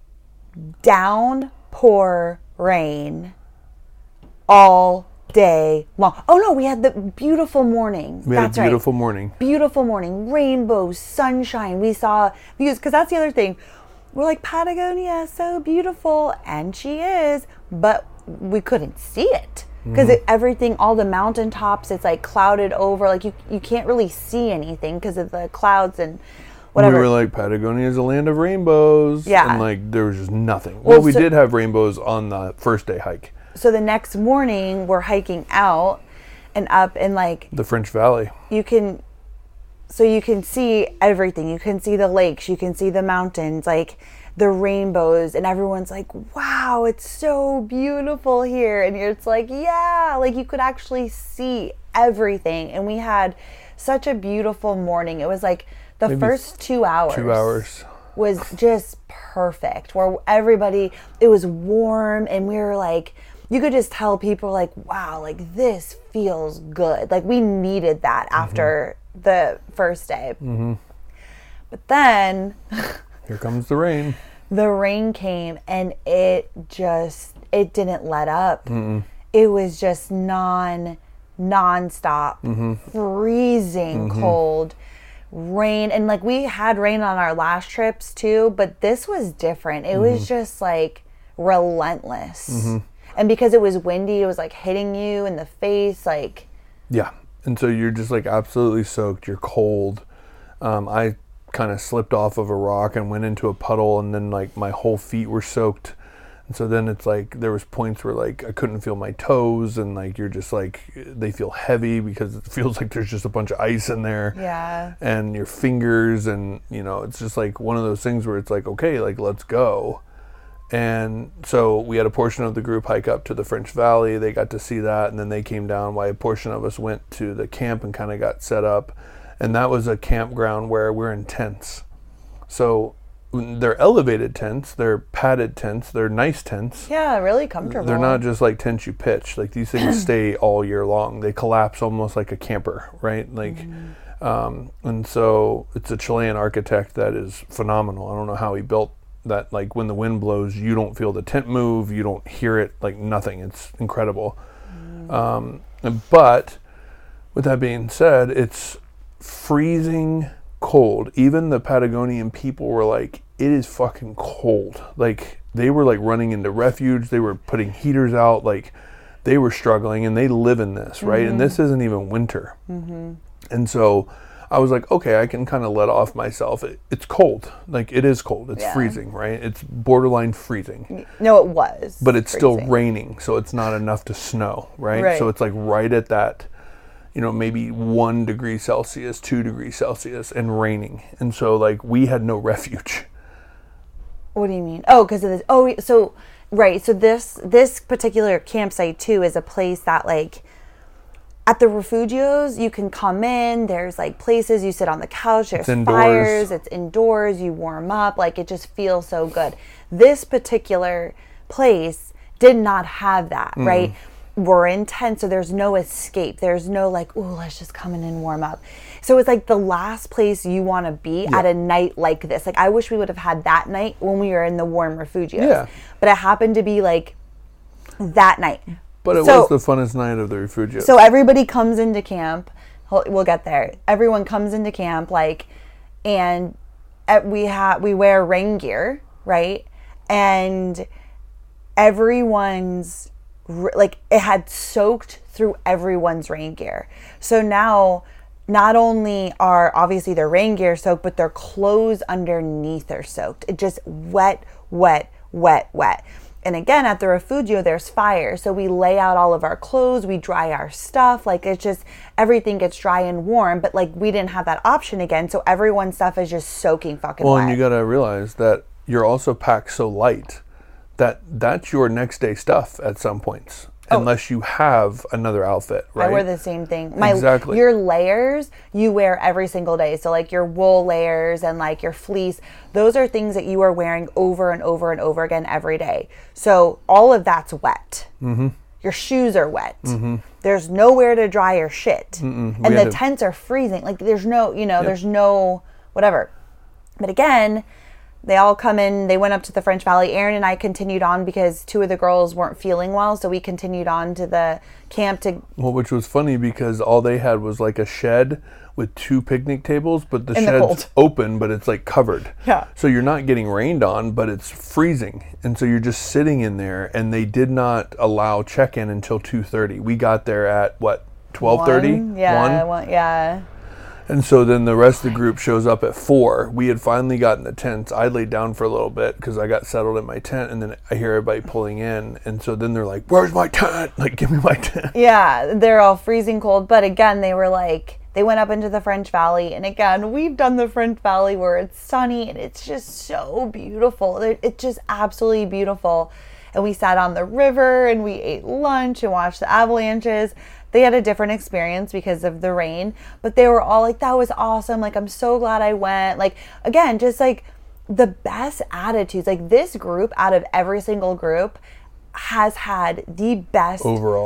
downpour rain all day long. Oh no, we had the beautiful morning. That's right. Beautiful morning. Beautiful morning. Rainbows, sunshine. We saw views, because that's the other thing. We're like, Patagonia, so beautiful. And she is, but we couldn't see it. Because everything, all the mountaintops, it's like clouded over. Like, you can't really see anything because of the clouds and whatever. We were like, Patagonia is a land of rainbows. Yeah. And, like, there was just nothing. Well, we did have rainbows on the first day hike. So the next morning, we're hiking out and up in, like, the French Valley. You can see everything. You can see the lakes. You can see the mountains, like, the rainbows, and everyone's like, wow, it's so beautiful here. And it's like, yeah, like, you could actually see everything. And we had such a beautiful morning. It was like the first 2 hours. 2 hours. Was just perfect. Where it was warm, and we were like, you could just tell people, like, wow, like, this feels good. Like, we needed that after the first day. But then here comes the rain. The rain came, and it didn't let up. It was just nonstop, freezing cold rain. And, like, we had rain on our last trips too, but this was different. It was just, like, relentless. And because it was windy, it was, like, hitting you in the face, like. Yeah. And so you're just, like, absolutely soaked. You're cold. I kind of slipped off of a rock and went into a puddle, and then, like, my whole feet were soaked. And so then it's like there was points where like I couldn't feel my toes, and like you're just like they feel heavy because it feels like there's just a bunch of ice in there. Yeah. And your fingers, and you know, it's just like one of those things where it's like, okay, like let's go. And so we had a portion of the group hike up to the French Valley. They got to see that, and then they came down while a portion of us went to the camp and kind of got set up. And that was a campground where we're in tents. So they're elevated tents, they're padded tents, they're nice tents. Yeah, really comfortable. They're not just like tents you pitch. Like these things stay all year long. They collapse almost like a camper, right? Like, and so it's a Chilean architect that is phenomenal. I don't know how he built that. Like when the wind blows, you don't feel the tent move, you don't hear it, like nothing. It's incredible. But with that being said, it's freezing cold. Even the Patagonian people were like, it is fucking cold. Like they were like running into refuge, they were putting heaters out, like they were struggling, and they live in this, right? And this isn't even winter. And so I was like, okay, I can kind of let off myself. It's cold. Like it is cold. It's freezing, right? It's borderline freezing. No, it was. But it's still raining, so it's not enough to snow, right? So it's like right at that, you know, maybe 1 degree Celsius, 2 degrees Celsius, and raining. And so, like, we had no refuge. What do you mean? Oh, because of this. Oh, so, right. So this particular campsite, too, is a place that, like, at the refugios, you can come in. There's, like, places you sit on the couch. There's fires. It's indoors. You warm up. Like, it just feels so good. This particular place did not have that, right? We're in tents, so there's no escape. There's no like, ooh, let's just come in and warm up. So it's like the last place you want to be at a night like this. Like I wish we would have had that night when we were in the warm refugios. Yeah. But it happened to be like that night. But it was the funnest night of the refugios. So everybody comes into camp. We'll get there. Everyone comes into camp, like, and we wear rain gear, right? And everyone's like it had soaked through everyone's rain gear. So now not only are obviously their rain gear soaked, but their clothes underneath are soaked. It just wet. And again, at the refugio, there's fire. So we lay out all of our clothes, we dry our stuff. Like it's just, everything gets dry and warm, but like we didn't have that option again. So everyone's stuff is just soaking fucking wet. Well, and you got to realize that you're also packed so light that's your next day stuff at some points, unless you have another outfit, right? I wear the same thing. Exactly. Your layers you wear every single day. So like your wool layers and like your fleece, those are things that you are wearing over and over and over again every day. So all of that's wet. Your shoes are wet. There's nowhere to dry your shit. And the tents are freezing. Like there's no, there's no whatever. But again, they all come in, they went up to the French Valley. Aaron and I continued on because 2 of the girls weren't feeling well. So we continued on to the camp which was funny because all they had was like a shed with 2 picnic tables, but the shed's open, but it's like covered. Yeah. So you're not getting rained on, but it's freezing. And so you're just sitting in there, and they did not allow check-in until 2:30. We got there at what, 12:30? Yeah. 1? Yeah. And so then the rest of the group shows up at 4. We had finally gotten the tents. I laid down for a little bit because I got settled in my tent, and then I hear everybody pulling in. And so then they're like, where's my tent? Like, give me my tent. Yeah, they're all freezing cold. But again, they were like, they went up into the French Valley. And again, we've done the French Valley where it's sunny and it's just so beautiful. It's just absolutely beautiful. And we sat on the river and we ate lunch and watched the avalanches. They had a different experience because of the rain, but they were all like, that was awesome. Like, I'm so glad I went. Like, again, just like the best attitudes. Like this group out of every single group has had the best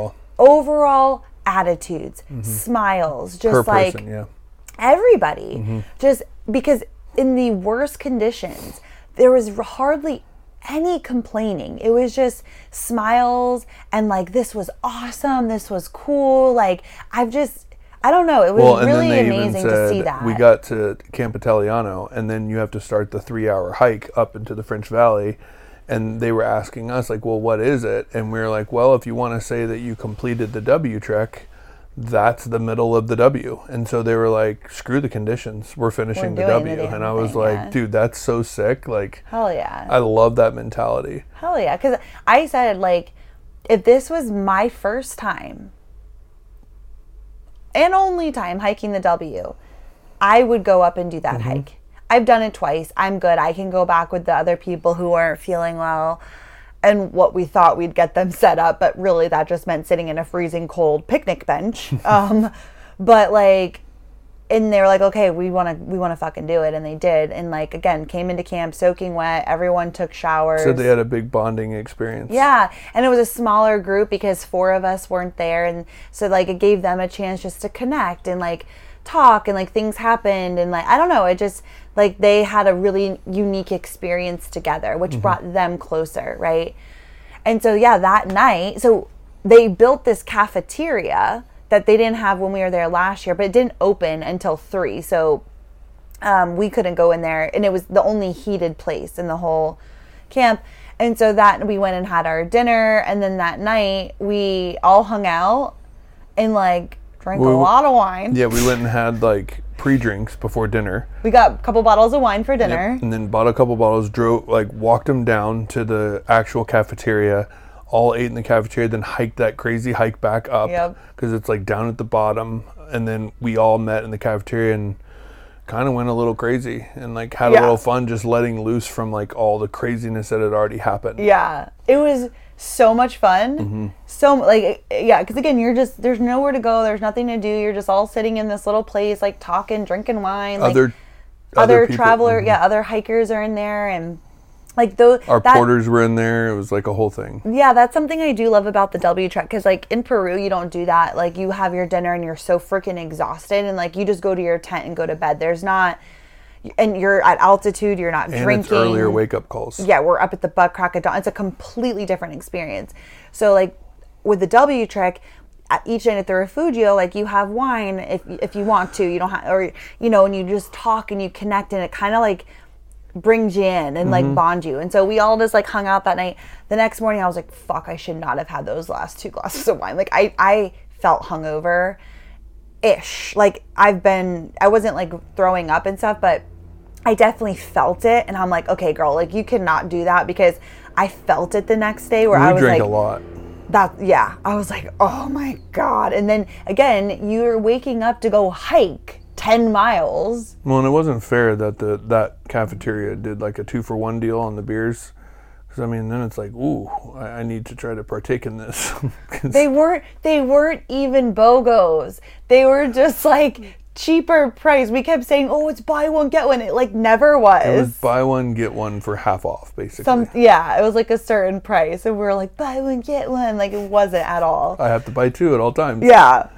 overall attitudes, smiles, just per person, everybody. Just because in the worst conditions, there was hardly any complaining. It was just smiles and like, this was awesome, this was cool. Like I don't know, it was really amazing to see that. We got to Camp Italiano, and then you have to start the 3-hour hike up into the French Valley, and they were asking us like, well, what is it? And we were like, well, if you want to say that you completed the W Trek, that's the middle of the W. And so they were like, screw the conditions. We're finishing the doing the W. damn And I was thing, like, yeah. dude, that's so sick. Like, Hell yeah. I love that mentality. Hell yeah. Because I said, like, if this was my first time and only time hiking the W, I would go up and do that hike. I've done it twice. I'm good. I can go back with the other people who aren't feeling well and what we thought we'd get them set up, but really that just meant sitting in a freezing cold picnic bench. But like, and they were like, okay, we want to fucking do it. And they did. And like, again, came into camp soaking wet. Everyone took showers. So they had a big bonding experience. Yeah. And it was a smaller group because 4 of us weren't there. And so like, it gave them a chance just to connect and like talk, and like things happened. And like, I don't know, it just like they had a really unique experience together, which brought them closer. Right. And so, yeah, that night, so they built this cafeteria that they didn't have when we were there last year, but it didn't open until 3. So we couldn't go in there, and it was the only heated place in the whole camp. And so that we went and had our dinner, and then that night we all hung out and like drank a lot of wine. Yeah, we went and had like pre-drinks before dinner. We got a couple bottles of wine for dinner. Yep. And then bought a couple bottles, walked them down to the actual cafeteria, all ate in the cafeteria, then hiked that crazy hike back up because it's like down at the bottom. And then we all met in the cafeteria and kind of went a little crazy and like had a little fun, just letting loose from like all the craziness that had already happened. Yeah, it was so much fun. So like, yeah, because again, there's nowhere to go, there's nothing to do, you're just all sitting in this little place like talking, drinking wine. Like, other people, traveler, other hikers are in there, and like those porters were in there. It was like a whole thing. Yeah, that's something I do love about the W Trek, because like in Peru you don't do that. Like you have your dinner and you're so freaking exhausted, and like you just go to your tent and go to bed. There's not, and you're at altitude, you're not drinking. It's earlier wake up calls. Yeah, we're up at the butt crack of dawn. It's a completely different experience. So like with the W Trek, each night at the Refugio, like you have wine if you want to. You don't have, or you know, and you just talk and you connect, and it kind of like brings you in and like bond you. And so we all just like hung out that night. The next morning I was like, fuck, I should not have had those last 2 glasses of wine. Like I felt hungover ish. Like I wasn't like throwing up and stuff, but I definitely felt it. And I'm like, okay girl, like you cannot do that, because I felt it the next day where I was drank like a lot. I was like, oh my God. And then again, you're waking up to go hike 10 miles. Well, and it wasn't fair that that cafeteria did like a 2-for-1 deal on the beers. Because I mean, then it's like, ooh, I need to try to partake in this. They weren't even BOGOs. They were just like cheaper price. We kept saying, oh, it's buy one, get one. It like never was. It was buy one, get one for half off, basically. It was like a certain price. And we were like, buy one, get one. Like it wasn't at all. I have to buy 2 at all times. Yeah.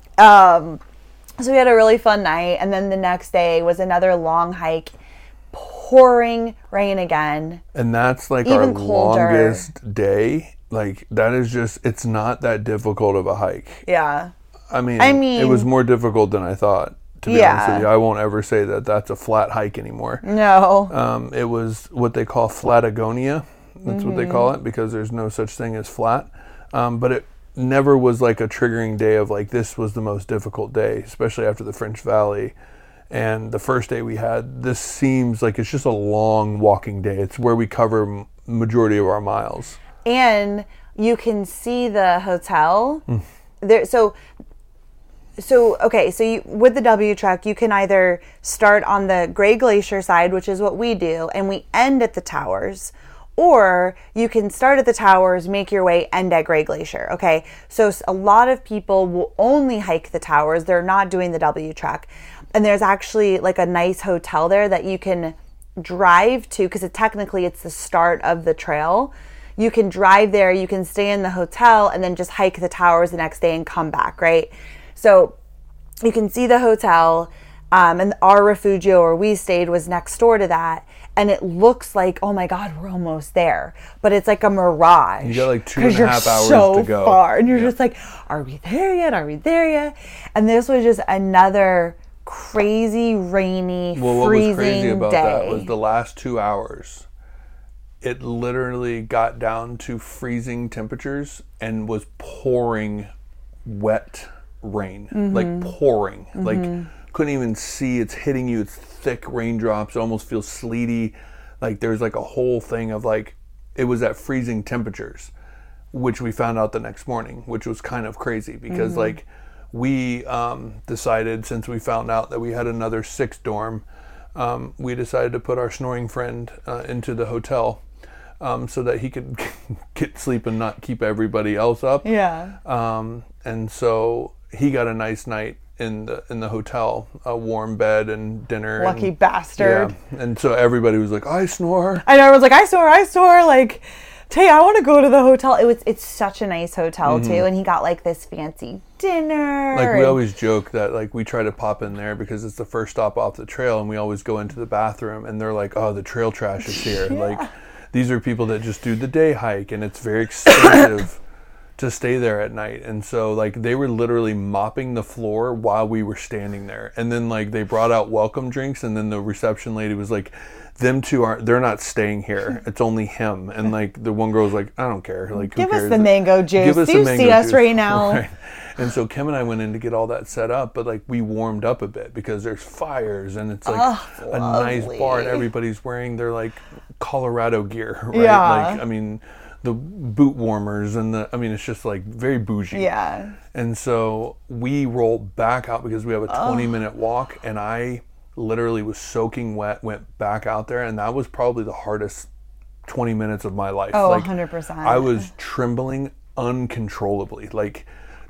So we had a really fun night, and then the next day was another long hike, pouring rain again. And that's like even our colder. longest day. Like that is just, it's not that difficult of a hike. Yeah. I mean, it was more difficult than I thought, to be honest with you. I won't ever say that that's a flat hike anymore. No. It was what they call flatagonia. That's what they call it, because there's no such thing as flat. But it never was like a triggering day of like, this was the most difficult day, especially after the French Valley. And the first day we had, this seems like it's just a long walking day. It's where we cover majority of our miles. And you can see the hotel there. So with the W Trek, you can either start on the Grey Glacier side, which is what we do, and we end at the towers. Or you can start at the towers, make your way, end at Grey Glacier, okay? So a lot of people will only hike the towers. They're not doing the W Trek. And there's actually like a nice hotel there that you can drive to, because technically it's the start of the trail. You can drive there, you can stay in the hotel, and then just hike the towers the next day and come back, right? So you can see the hotel, and our Refugio, where we stayed, was next door to that. And it looks like, oh my God, we're almost there. But it's like a mirage. You got like 2.5 hours so to go. Far. And you're just like, are we there yet? Are we there yet? And this was just another crazy, rainy, freezing day. What was crazy about that was the last 2 hours. It literally got down to freezing temperatures and was pouring wet rain, like pouring, like couldn't even see. It's hitting you. It's thick raindrops. It almost feels sleety. Like there's like a whole thing of like, it was at freezing temperatures, which we found out the next morning, which was kind of crazy because like we decided, since we found out that we had another 6 dorm, we decided to put our snoring friend into the hotel so that he could get sleep and not keep everybody else up. Yeah. And so he got a nice night in the hotel, a warm bed and dinner. Lucky bastard. Yeah. And so everybody was like, I snore. I know, everyone's like, I snore. Like, Tay, I want to go to the hotel. It's such a nice hotel too, and he got like this fancy dinner. Like we always joke that like we try to pop in there because it's the first stop off the trail, and we always go into the bathroom, and they're like, oh, the trail trash is here. Yeah. Like these are people that just do the day hike, and it's very expensive to stay there at night. And so like they were literally mopping the floor while we were standing there, and then like they brought out welcome drinks, and then the reception lady was like, them two they're not staying here, it's only him. And like the one girl's like, I don't care, like who give cares? us the mango juice. Give us Do the you mango see us juice. right now? Right. And so Kim and I went in to get all that set up, but like we warmed up a bit because there's fires, and it's like a nice bar, and everybody's wearing their like Colorado gear, right? Yeah. Like I mean the boot warmers and it's just like very bougie. Yeah. And so we rolled back out because we have a 20-minute walk, and I literally was soaking wet, went back out there, and that was probably the hardest 20 minutes of my life. Oh, like, 100%. I was trembling uncontrollably, like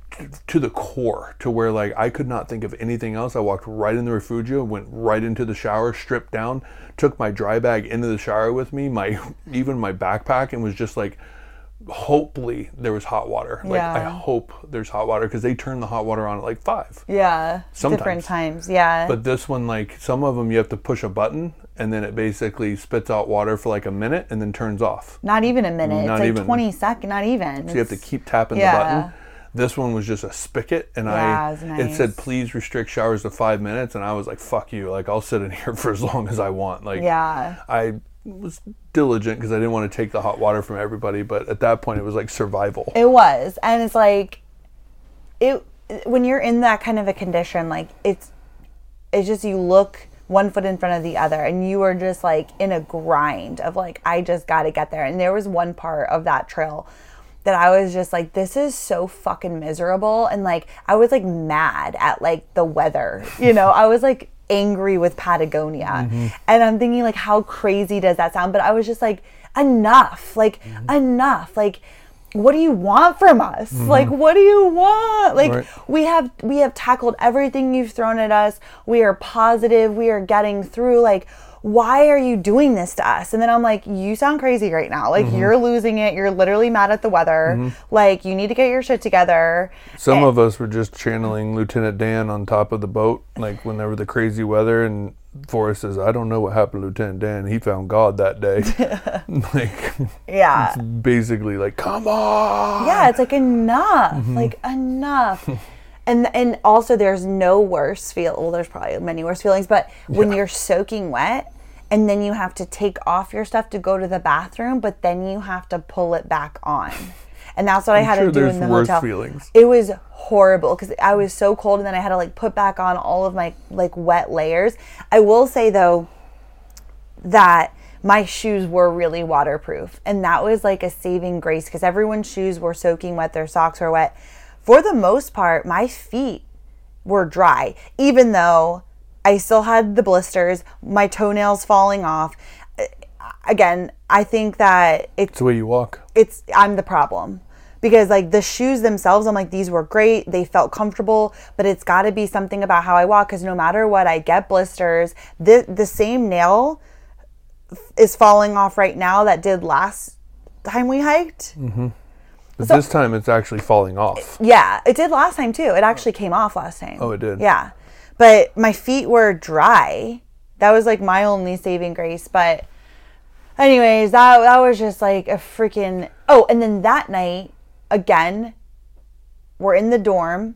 to the core, to where like I could not think of anything else. I walked right in the refugio, went right into the shower, stripped down, took my dry bag into the shower with me, even my backpack, and was just like, hopefully there was hot water. Like I hope there's hot water, because they turn the hot water on at like 5. Yeah. Sometimes. Different times. Yeah. But this one, like some of them you have to push a button, and then it basically spits out water for like a minute and then turns off. Not even a minute. Not it's like even. 20 seconds. Not even. So you have to keep tapping the button. This one was just a spigot, and it's nice. It said please restrict showers to 5 minutes, and I was like, fuck you, like I'll sit in here for as long as I want. Like I was diligent because I didn't want to take the hot water from everybody, but at that point it was like survival. It was. And it's like when you're in that kind of a condition, like it's just, you look one foot in front of the other, and you are just like in a grind of like, I just got to get there. And there was one part of that trail that I was just like, this is so fucking miserable. And like, I was like mad at like the weather, I was like angry with Patagonia. And I'm thinking like, how crazy does that sound? But I was just like, enough, like enough. Like, what do you want from us? Like, what do you want? Like, we have tackled everything you've thrown at us. We are positive. We are getting through. Like, why are you doing this to us? And then I'm like, you sound crazy right now. Like, you're losing it. You're literally mad at the weather. Like, you need to get your shit together. Some of us were just channeling Lieutenant Dan on top of the boat, like whenever the crazy weather, and Forrest says, I don't know what happened to Lieutenant Dan. He found God that day. Like, it's basically like, come on. Yeah, it's like, enough. Like, enough. And also there's no worse well, there's probably many worse feelings, but when you're soaking wet and then you have to take off your stuff to go to the bathroom, but then you have to pull it back on. And that's what I had to do in the hotel. Feelings. It was horrible because I was so cold, and then I had to like put back on all of my like wet layers. I will say though that my shoes were really waterproof, and that was like a saving grace because everyone's shoes were soaking wet, their socks were wet. For the most part, my feet were dry, even though I still had the blisters, my toenails falling off. Again, I think that it's the way you walk. I'm the problem. Because like the shoes themselves, I'm like, these were great. They felt comfortable, but it's got to be something about how I walk. Because no matter what, I get blisters. The same nail is falling off right now that did last time we hiked. But this time it's actually falling off. Yeah, it did last time too. It actually came off last time. Oh, it did? Yeah. But my feet were dry. That was like my only saving grace. But anyways, that was just like a freaking... Oh, and then that night, again, we're in the dorm,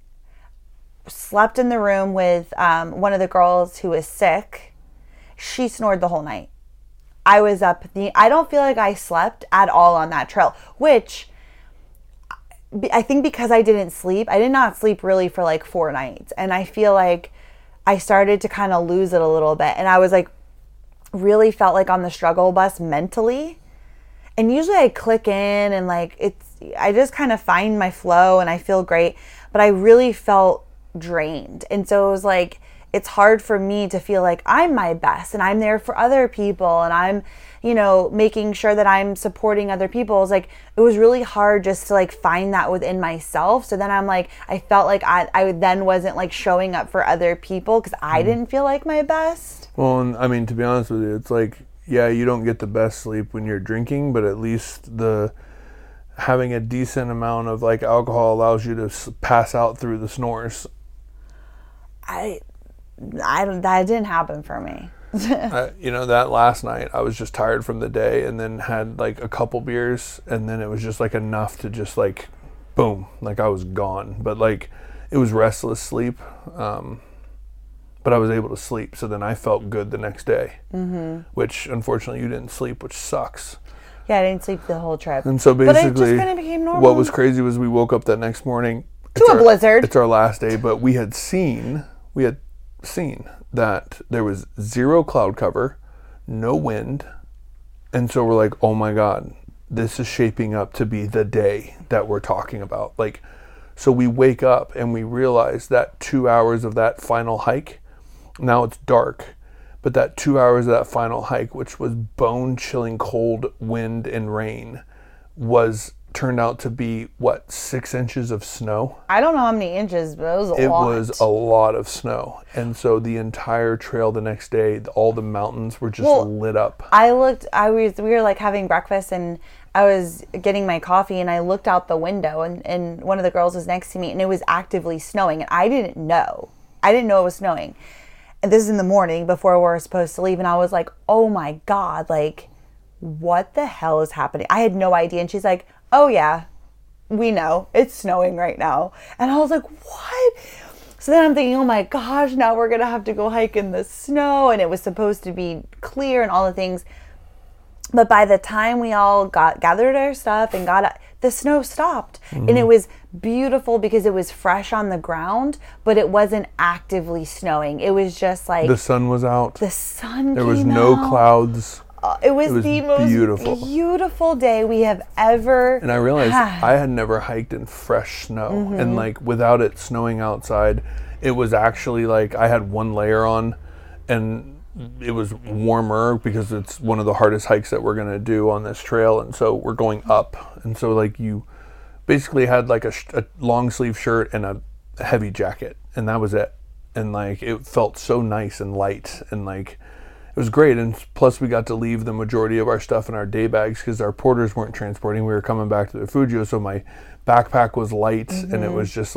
slept in the room with one of the girls who was sick. She snored the whole night. I was up. I don't feel like I slept at all on that trail, which I think because I didn't sleep, I did not sleep really for like 4 nights. And I feel like I started to kind of lose it a little bit. And I was like, really felt like on the struggle bus mentally. And usually I click in and like I just kind of find my flow and I feel great. But I really felt drained. And so it was like, it's hard for me to feel like I'm my best and I'm there for other people and I'm, making sure that I'm supporting other people. It was like, it was really hard just to like find that within myself. So then I'm like, I felt like I then wasn't like showing up for other people because I didn't feel like my best. Well, and I mean, to be honest with you, it's like, yeah, you don't get the best sleep when you're drinking, but at least having a decent amount of like alcohol allows you to pass out through the snores. That didn't happen for me. That last night I was just tired from the day and then had like a couple beers and then it was just like enough to just like boom, like I was gone. But like it was restless sleep, but I was able to sleep, so then I felt good the next day. Which unfortunately you didn't sleep, which sucks. Yeah, I didn't sleep the whole trip. And so basically but it just kind of became normal. What was crazy was we woke up that next morning to a blizzard. It's our last day, but we had seen that there was 0 cloud cover, no wind, and so we're like, oh my God, this is shaping up to be the day that we're talking about. Like, so we wake up and we realize that 2 hours of that final hike, now it's dark, but that 2 hours of that final hike, which was bone-chilling cold wind and rain, turned out to be 6 inches of snow. I don't know how many inches, but it was a lot. It was a lot of snow. And so the entire trail the next day, all the mountains were just lit up. We were like having breakfast and I was getting my coffee and I looked out the window and one of the girls was next to me and it was actively snowing and I didn't know it was snowing. And this is in the morning before we're supposed to leave and I was like, oh my God, like what the hell is happening? I had no idea. And she's like, oh yeah, we know it's snowing right now. And I was like, what? So then I'm thinking, oh my gosh, now we're going to have to go hike in the snow. And it was supposed to be clear and all the things. But by the time we all gathered our stuff and the snow stopped. And it was beautiful because it was fresh on the ground, but it wasn't actively snowing. It was just like the sun was out. The sun There was no clouds. It was the most beautiful day we have ever And I realized had. I had never hiked in fresh snow. And like without it snowing outside, it was actually like I had one layer on and it was warmer because it's one of the hardest hikes that we're going to do on this trail. And so we're going up. And so like you basically had like a long sleeve shirt and a heavy jacket and that was it. And like it felt so nice and light and like it was great, and plus we got to leave the majority of our stuff in our day bags because our porters weren't transporting. We were coming back to the Refugio, so my backpack was light, and it was just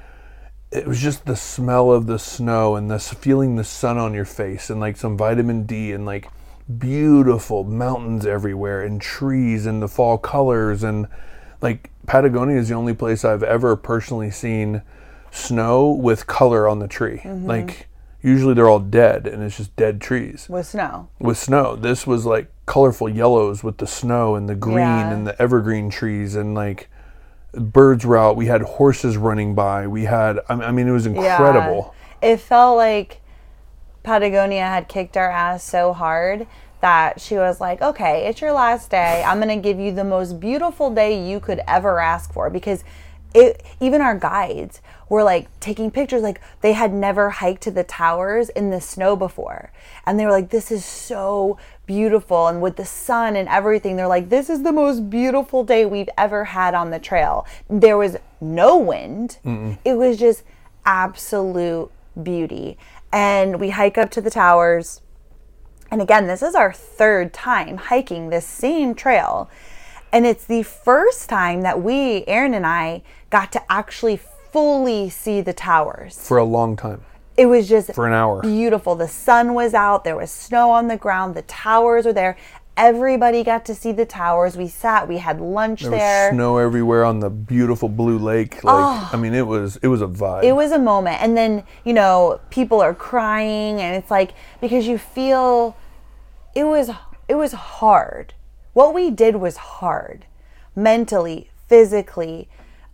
the smell of the snow and feeling the sun on your face and like some vitamin D and like beautiful mountains everywhere and trees and the fall colors and like Patagonia is the only place I've ever personally seen snow with color on the tree. Like usually they're all dead and it's just dead trees. With snow. This was like colorful yellows with the snow and the green and the evergreen trees and like birds were out. We had horses running by. We had, I mean, it was incredible. Yeah. It felt like Patagonia had kicked our ass so hard that she was like, okay, it's your last day. I'm going to give you the most beautiful day you could ever ask for because even our guides were like taking pictures, like they had never hiked to the towers in the snow before. And they were like, this is so beautiful. And with the sun and everything, they're like, this is the most beautiful day we've ever had on the trail. There was no wind. It was just absolute beauty. And we hike up to the towers. And again, this is our 3rd time hiking this same trail. And it's the first time that Aaron and I, got to actually fully see the towers. For a long time. It was just for an hour. Beautiful. The sun was out. There was snow on the ground. The towers were there. Everybody got to see the towers. We had lunch there. There was snow everywhere on the beautiful blue lake. Like, I mean, it was a vibe. It was a moment. And then, people are crying and it's like, because you feel it was hard. What we did was hard. Mentally, physically,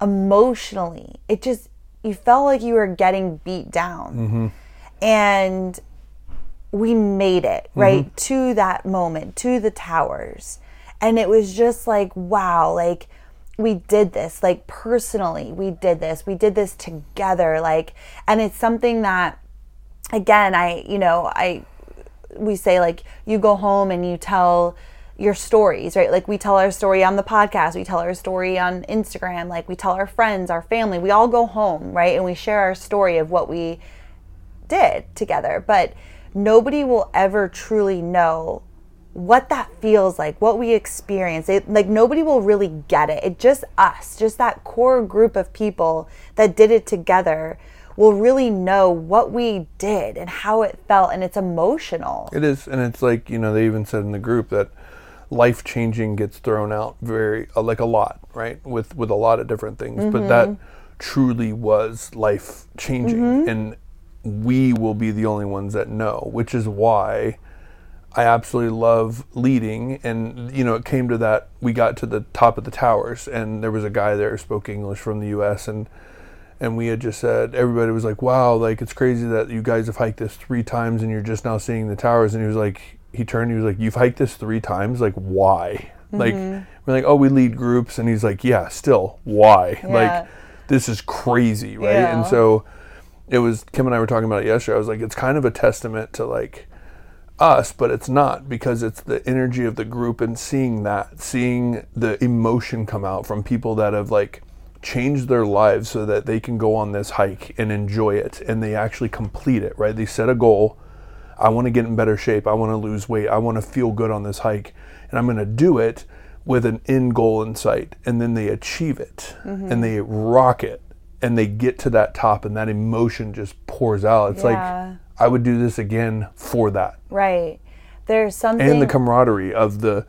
emotionally, you felt like you were getting beat down. And we made it, right, to that moment, to the towers. And it was just like, wow, like, we did this, like, personally, we did this together, like, and it's something that, again, we say, like, you go home and you tell your stories, right? Like, we tell our story on the podcast, we tell our story on Instagram, like, we tell our friends, our family, we all go home, right? And we share our story of what we did together, but nobody will ever truly know what that feels like, what we experience. Like, nobody will really get it. It's just us, just that core group of people that did it together will really know what we did and how it felt, and it's emotional. It is, and it's like, they even said in the group that life-changing gets thrown out very, like, a lot, right? With a lot of different things, but that truly was life-changing, and we will be the only ones that know, which is why I absolutely love leading. And, it came to that, we got to the top of the towers, and there was a guy there who spoke English from the U.S., and we had just said, everybody was like, wow, like, it's crazy that you guys have hiked this 3 times and you're just now seeing the towers. And he was like, you've hiked this 3 times? Like, why? Like, we're like, oh, we lead groups. And he's like, yeah, still, why? Yeah. Like, this is crazy, right? Yeah. And so it was, Kim and I were talking about it yesterday. I was like, it's kind of a testament to, like, us, but it's not, because it's the energy of the group and seeing the emotion come out from people that have, like, changed their lives so that they can go on this hike and enjoy it, and they actually complete it, right? They set a goal. I want to get in better shape. I want to lose weight. I want to feel good on this hike, and I'm going to do it with an end goal in sight. And then they achieve it, and they rock it, and they get to that top, and that emotion just pours out. It's like, I would do this again for that. Right. There's something. And the camaraderie of the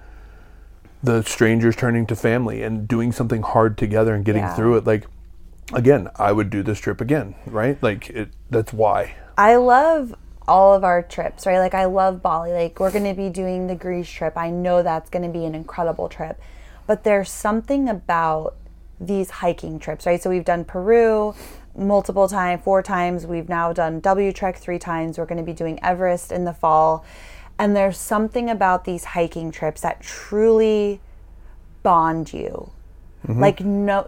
strangers turning to family and doing something hard together and getting through it. Like, again, I would do this trip again, right? Like, that's why. I love all of our trips, right? Like, I love Bali. Like, we're going to be doing the Greece trip. I know that's going to be an incredible trip. But there's something about these hiking trips, right? So we've done Peru multiple times, 4 times. We've now done W Trek 3 times. We're going to be doing Everest in the fall. And there's something about these hiking trips that truly bond you. Like no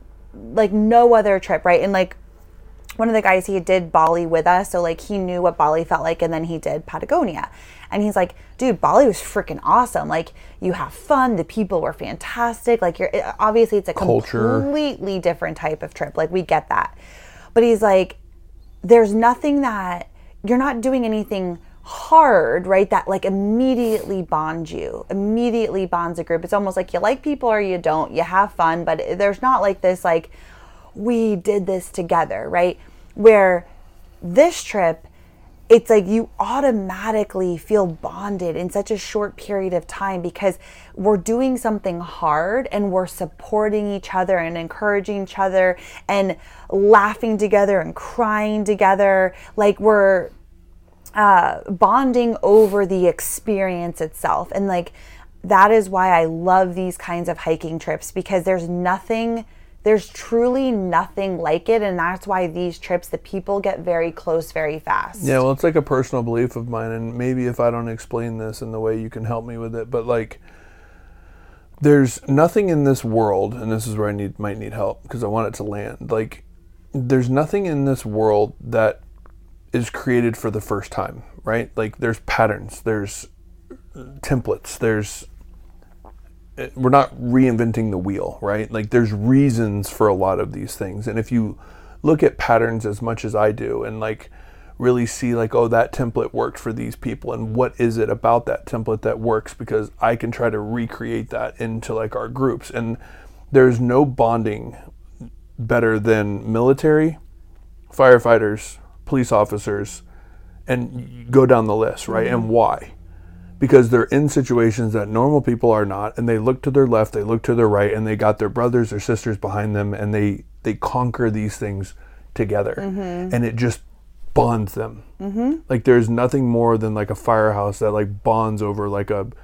other trip, right? And, like, one of the guys, he did Bali with us, so, like, he knew what Bali felt like, and then he did Patagonia. And he's like, dude, Bali was freaking awesome. Like, you have fun, the people were fantastic. Like, obviously it's a culture, completely different type of trip. Like, we get that. But he's like, there's nothing that, you're not doing anything hard, right, that, like, immediately bonds a group. It's almost like you like people or you don't. You have fun, but there's not, like, this, like, we did this together, right? Where this trip, it's like you automatically feel bonded in such a short period of time because we're doing something hard and we're supporting each other and encouraging each other and laughing together and crying together. Like, we're bonding over the experience itself. And, like, that is why I love these kinds of hiking trips, because there's truly nothing like it. And that's why these trips, the people get very close very fast. Yeah, well, it's like a personal belief of mine, and maybe if I don't explain this in the way, you can help me with it, but, like, there's nothing in this world, and this is where I might need help because I want it to land. Like, there's nothing in this world that is created for the first time, right? Like, there's patterns, there's templates, we're not reinventing the wheel, right? Like, there's reasons for a lot of these things. And if you look at patterns as much as I do and, like, really see, like, oh, that template worked for these people, and what is it about that template that works, because I can try to recreate that into, like, our groups. And there's no bonding better than military, firefighters, police officers, and go down the list, right? And why? Because they're in situations that normal people are not, and they look to their left, they look to their right, and they got their brothers or sisters behind them, and they conquer these things together, and it just bonds them. Like, there's nothing more than, like, a firehouse that, like, bonds over, like, a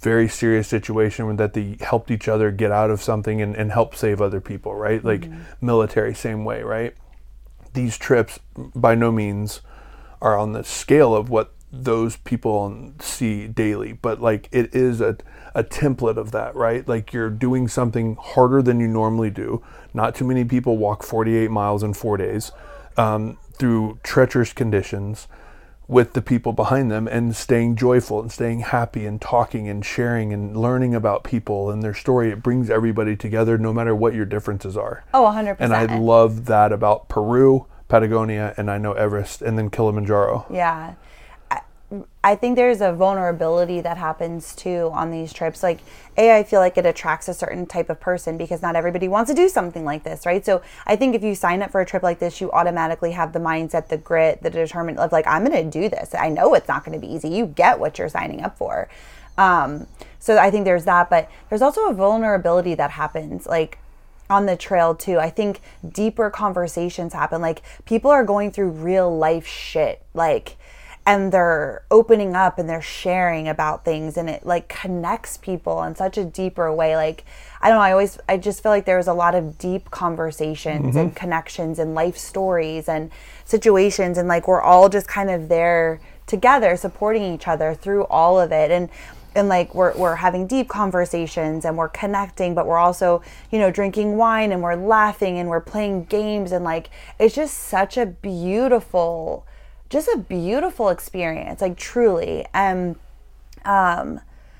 very serious situation that they helped each other get out of something and help save other people, right? Like military, same way, right? These trips by no means are on the scale of what those people see daily, but like it is a template of that, right? Like you're doing something harder than you normally do. Not too many people walk 48 miles in 4 days through treacherous conditions with the people behind them, and staying joyful and staying happy and talking and sharing and learning about people and their story. It brings everybody together no matter what your differences are. Oh, 100%. And I love that about Peru, Patagonia, and I know Everest, and then Kilimanjaro. Yeah. I think there's a vulnerability that happens too on these trips. Like, I feel like it attracts a certain type of person because not everybody wants to do something like this, right? So I think if you sign up for a trip like this, you automatically have the mindset, the grit, the determination of like, I'm going to do this. I know it's not going to be easy. You get what you're signing up for. So I think there's that, but there's also a vulnerability that happens like on the trail too. I think deeper conversations happen. Like people are going through real life shit. Like, and they're opening up and they're sharing about things, and it like connects people in such a deeper way. Like, I don't know, I just feel like there was a lot of deep conversations and connections and life stories and situations, and like we're all just kind of there together supporting each other through all of it. And like we're having deep conversations and we're connecting, but we're also, you know, drinking wine and we're laughing and we're playing games, and like it's just such a beautiful experience, like truly. And I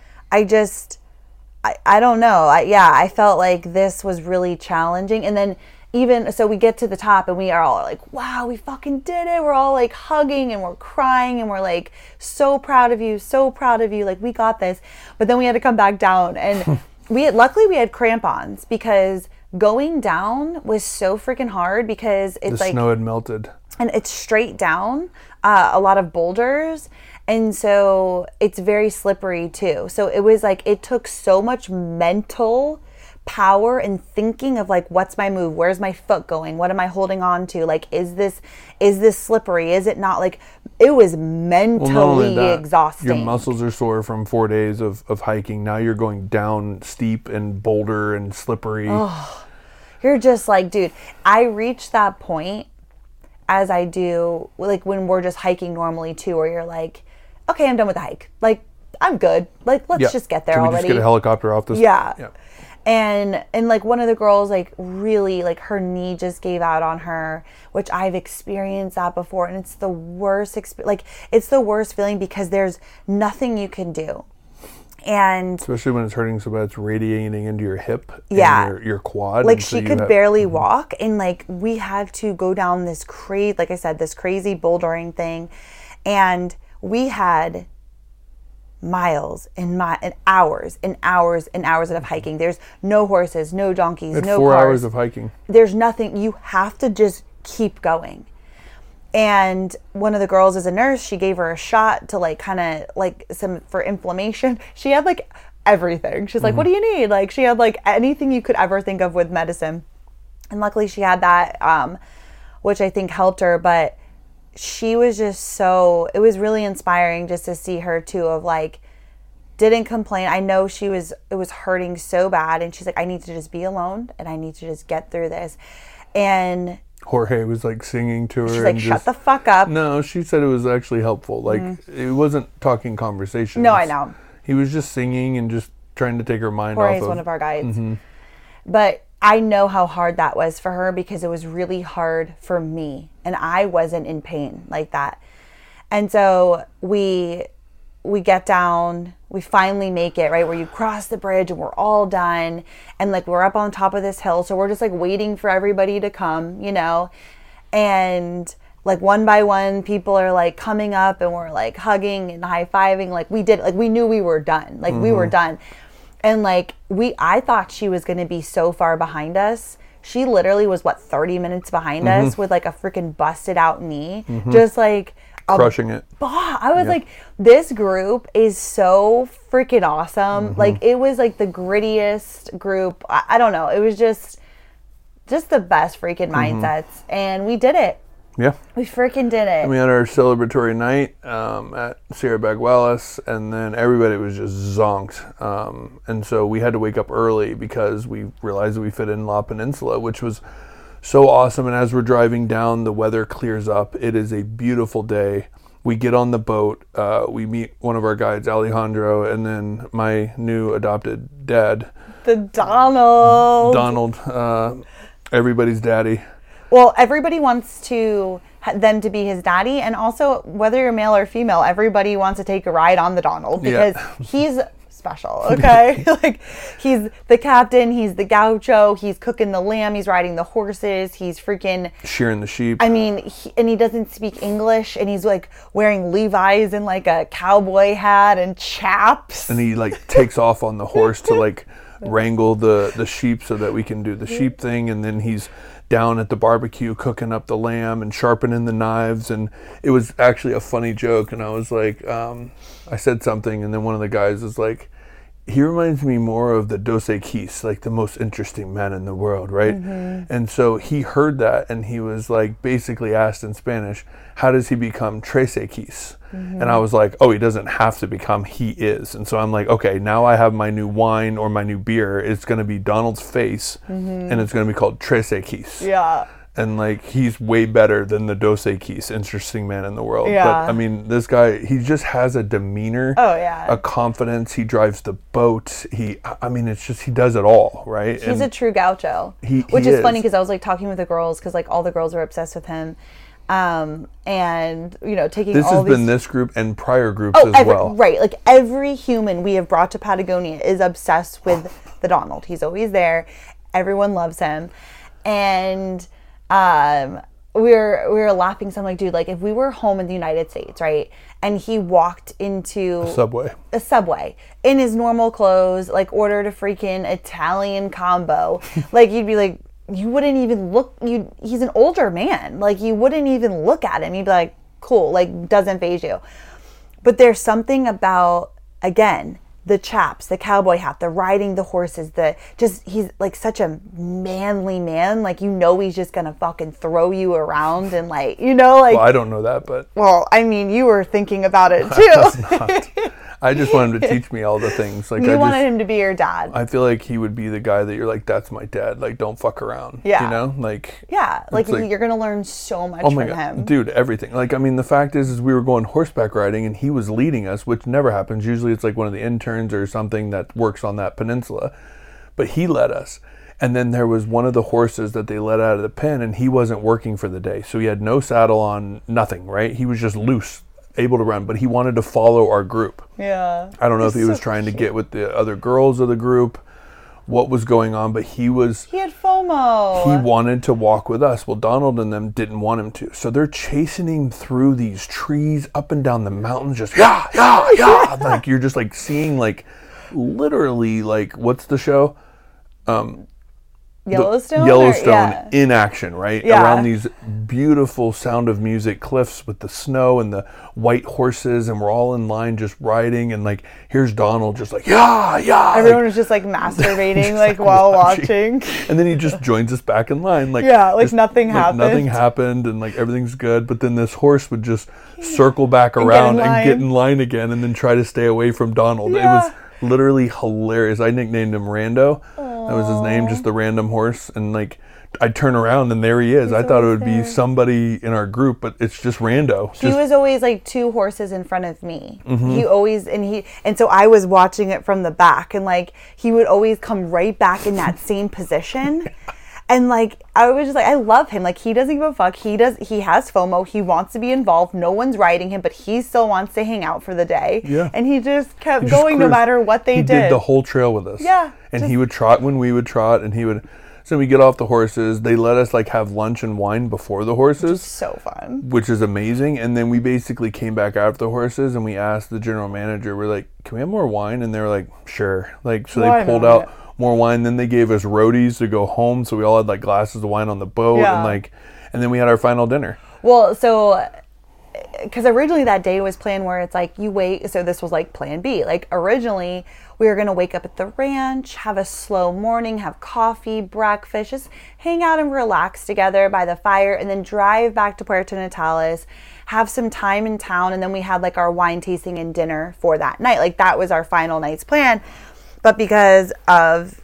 don't know. I felt like this was really challenging. And then even so, we get to the top and we are all like, wow, we fucking did it. We're all like hugging and we're crying and we're like, so proud of you, like we got this. But then we had to come back down, and luckily we had crampons because going down was so freaking hard because it's the like snow had melted. And it's straight down, a lot of boulders. And so it's very slippery too. So it was like, it took so much mental power and thinking of like, what's my move? Where's my foot going? What am I holding on to? Like, is this slippery? Is it not? Like, it was mentally exhausting. Your muscles are sore from 4 days of hiking. Now you're going down steep and boulder and slippery. Oh, you're just like, dude, I reached that point as I do, like when we're just hiking normally too, where you're like, okay, I'm done with the hike. Like, I'm good. Like, let's just get there already. Can we just get a helicopter off this? Yeah. And like one of the girls, like really, like her knee just gave out on her, which I've experienced that before. And it's the worst it's the worst feeling because there's nothing you can do. And especially when it's hurting so bad, it's radiating into your hip and your quad. Like she could barely walk, and like we had to go down this crazy, like I said, this crazy bouldering thing, and we had miles and hours and hours and hours of hiking. There's no horses, no donkeys, no 4 cars. hours of hiking. There's nothing. You have to just keep going. And one of the girls is a nurse. She gave her a shot to like kind of like some for inflammation. She had like everything. She's like, what do you need? Like she had like anything you could ever think of with medicine. And luckily she had that, which I think helped her. But she was just it was really inspiring just to see her too, of like, didn't complain. I know it was hurting so bad. And she's like, I need to just be alone and I need to just get through this. And Jorge was like singing to her. She's like, shut the fuck up. No, she said it was actually helpful. Like it wasn't talking conversation. No, I know. He was just singing and just trying to take her mind off of. Jorge's one of our guides. But I know how hard that was for her because it was really hard for me. And I wasn't in pain like that. And so we get down, we finally make it, right, where you cross the bridge and we're all done, and like we're up on top of this hill, so we're just like waiting for everybody to come, you know, and like one by one people are like coming up and we're like hugging and high-fiving, like we knew we were done, like we were done. And like I thought she was going to be so far behind us. She literally was 30 minutes behind us with like a freaking busted out knee, just like crushing it. I was like, this group is so freaking awesome. Like it was like the grittiest group. I don't know. It was just the best freaking mindsets, and we did it. Yeah. We freaking did it. And we had our celebratory night at Sierra Bagualas, and then everybody was just zonked. And so we had to wake up early because we realized that we fit in La Peninsula, which was so awesome. And as we're driving down, the weather clears up. It is a beautiful day. We get on the boat. We meet one of our guides, Alejandro, and then my new adopted dad. The Donald. Donald, everybody's daddy. Well, everybody wants them to be his daddy, and also whether you're male or female, everybody wants to take a ride on the Donald because he's special. Okay, like he's the captain, he's the gaucho, he's cooking the lamb, he's riding the horses, he's freaking shearing the sheep. I mean, he doesn't speak English, and he's like wearing Levi's and like a cowboy hat and chaps, and he like takes off on the horse to like wrangle the sheep so that we can do the sheep thing, and then he's down at the barbecue cooking up the lamb and sharpening the knives. And it was actually a funny joke, and I was like, I said something, and then one of the guys was like, he reminds me more of the Dos Equis, like the most interesting man in the world, right? Mm-hmm. And so he heard that, and he was like basically asked in Spanish, how does he become Tres Equis? Mm-hmm. And I was like, oh, he doesn't have to become, he is. And so I'm like, okay, now I have my new wine or my new beer. It's going to be Donald's face, and it's going to be called Tres Equis. Yeah. And like, he's way better than the Dos Equis, interesting man in the world. Yeah. But I mean, this guy, he just has a demeanor, a confidence. He drives the boat. It's just, he does it all, right? He's a true gaucho. Which is funny because I was like talking with the girls because like all the girls were obsessed with him. And you know, taking this all has these... been this group and prior groups as well. Right. Like every human we have brought to Patagonia is obsessed with the Donald. He's always there. Everyone loves him. And we were laughing. So I'm like, dude, like if we were home in the United States, right, and he walked into a subway in his normal clothes, like ordered a freaking Italian combo, like you'd be like, you wouldn't even look. He's an older man. Like you wouldn't even look at him. You'd be like, cool. Like doesn't faze you. But there's something about, again, the chaps, the cowboy hat, the riding the horses, he's like such a manly man. Like, you know, he's just going to fucking throw you around and like, you know, like. Well, I don't know that, but. Well, I mean, you were thinking about it too. I just want him to teach me all the things. Like you wanted him to be your dad. I feel like he would be the guy that you're like, that's my dad. Like, don't fuck around. Yeah. You know? Like. Yeah. Like you're going to learn so much from him. Dude, everything. Like, I mean, the fact is we were going horseback riding and he was leading us, which never happens. Usually it's like one of the interns or something that works on that peninsula. But he led us. And then there was one of the horses that they let out of the pen, and he wasn't working for the day. So he had no saddle on, nothing, right? He was just loose, able to run, but he wanted to follow our group. Yeah. I don't know if he was trying to get with the other girls of the group, what was going on, but he had FOMO. He wanted to walk with us. Well, Donald and them didn't want him to. So they're chasing him through these trees, up and down the mountains, just yeah. Like you're just like seeing like literally like, what's the show? Yellowstone in action, right? Yeah. Around these beautiful Sound of Music cliffs with the snow and the white horses, and we're all in line just riding, and like here's Donald just like yeah. Everyone was just like masturbating like while watching. And then he just joins us back in line, like nothing happened. Nothing happened, and like everything's good. But then this horse would just circle back around and get in line again, and then try to stay away from Donald. Yeah. It was literally hilarious. I nicknamed him Rando. That was his name, just the random horse. And like, I'd turn around and there he is. I thought it would be somebody in our group, but it's just Rando. He was always like 2 horses in front of me. Mm-hmm. He always, and so I was watching it from the back, and like, he would always come right back in that same position. And like, I was just like, I love him. Like, he doesn't give a fuck. He has FOMO. He wants to be involved. No one's riding him, but he still wants to hang out for the day. Yeah. And he just kept going no matter what they did. He did the whole trail with us. Yeah. And he would trot when we would trot, and he would, so we get off the horses. They let us like have lunch and wine before the horses. So fun. Which is amazing. And then we basically came back after the horses, and we asked the general manager, we're like, can we have more wine? And they were like, sure. Like, so they pulled out more wine. Then they gave us roadies to go home, so we all had like glasses of wine on the boat. And then we had our final dinner. Well, so because originally that day was planned where it's like you wait. So this was like plan B. Like originally we were going to wake up at the ranch, have a slow morning, have coffee, breakfast, just hang out and relax together by the fire, and then drive back to Puerto Natales, have some time in town. And then we had like our wine tasting and dinner for that night. Like that was our final night's plan. But because of,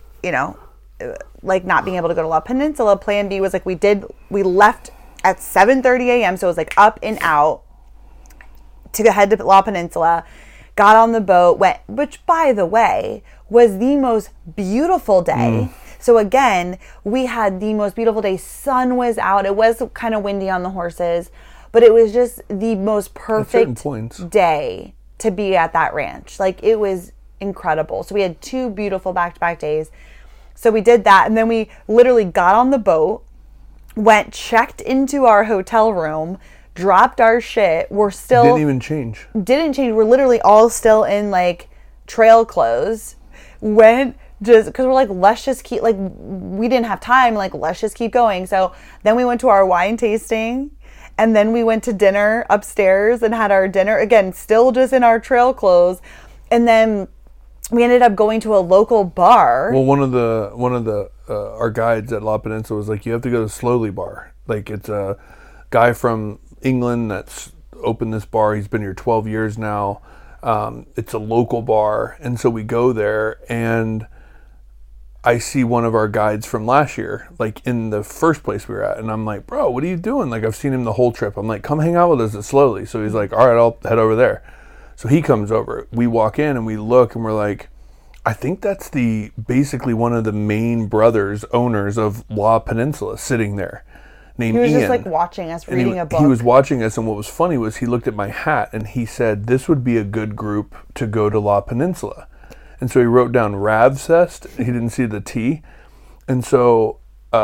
like not being able to go to La Peninsula, plan B was like we left at 7:30 a.m. So it was like up and out to head to La Peninsula, got on the boat, went, which by the way was the most beautiful day. So again, we had the most beautiful day. Sun was out. It was kind of windy on the horses, but it was just the most perfect day to be at that ranch. Like it was incredible. So we had 2 beautiful back-to-back days. So we did that, and then we literally got on the boat, went, checked into our hotel room, dropped our shit. We're still didn't even change. We're literally all still in like trail clothes. Went just because we're like, let's just keep, like, we didn't have time. Like, let's just keep going. So then we went to our wine tasting, and then we went to dinner upstairs and had our dinner again, still just in our trail clothes. And then we ended up going to a local bar. Well, one of the our guides at La Peninsula was like, you have to go to Slowly Bar. Like, it's a guy from England that's opened this bar. He's been here 12 years now. It's a local bar. And so we go there, and I see one of our guides from last year, like in the first place we were at. And I'm like, bro, what are you doing? Like, I've seen him the whole trip. I'm like, come hang out with us at Slowly. So he's like, all right, I'll head over there. So he comes over. We walk in and we look, and we're like, I think that's basically one of the main brothers, owners of La Peninsula, sitting there, named Ian. He was just like watching us, reading a book. He was watching us, and what was funny was he looked at my hat and he said, this would be a good group to go to La Peninsula. And so he wrote down Ravsest. He didn't see the T. And so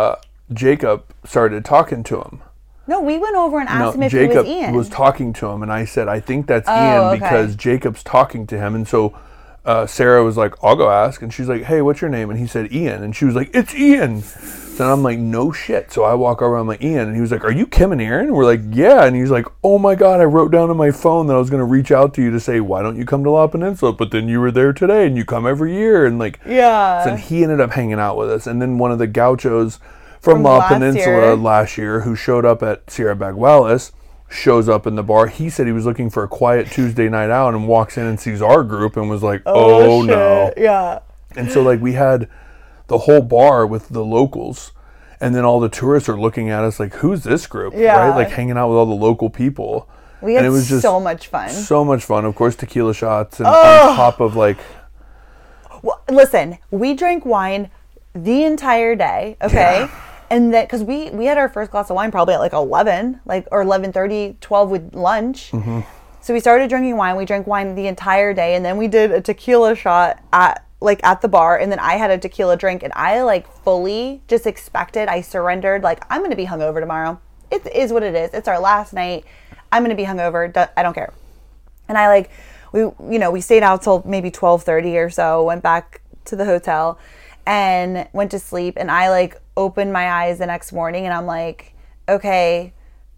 Jacob started talking to him. No, we went over and asked him if Jacob he was Ian. was talking to him, and I said, I think that's Ian because Jacob's talking to him. And so Sarah was like, I'll go ask. And she's like, hey, what's your name? And he said, Ian. And she was like, it's Ian. So I'm like, no shit. So I walk over, I'm like, Ian. And he was like, are you Kim and Aaron? And we're like, yeah. And he's like, oh my God, I wrote down on my phone that I was going to reach out to you to say, why don't you come to La Peninsula? But then you were there today, and you come every year. And like, yeah. So he ended up hanging out with us. And then one of the gauchos from La Peninsula last year, who showed up at Sierra Baguales, shows up in the bar. He said he was looking for a quiet Tuesday night out, and walks in and sees our group and was like, oh no. Yeah. And so like we had the whole bar with the locals, and then all the tourists are looking at us like, who's this group? Yeah. Right? Like hanging out with all the local people. We had and it was just so much fun. So much fun. Of course, tequila shots, and on top of like... Well, listen, we drank wine the entire day, okay? Yeah. And that, because we had our first glass of wine probably at like 11, like, or 11:30, 12 with lunch. Mm-hmm. So we started drinking wine. We drank wine the entire day, and then we did a tequila shot at the bar, and then I had a tequila drink, and I like fully just expected, I surrendered, like, I'm going to be hungover tomorrow. It is what it is. It's our last night. I'm going to be hungover. I don't care. And I like, we stayed out till maybe 12:30 or so, went back to the hotel and went to sleep, and I like opened my eyes the next morning, and I'm like, okay,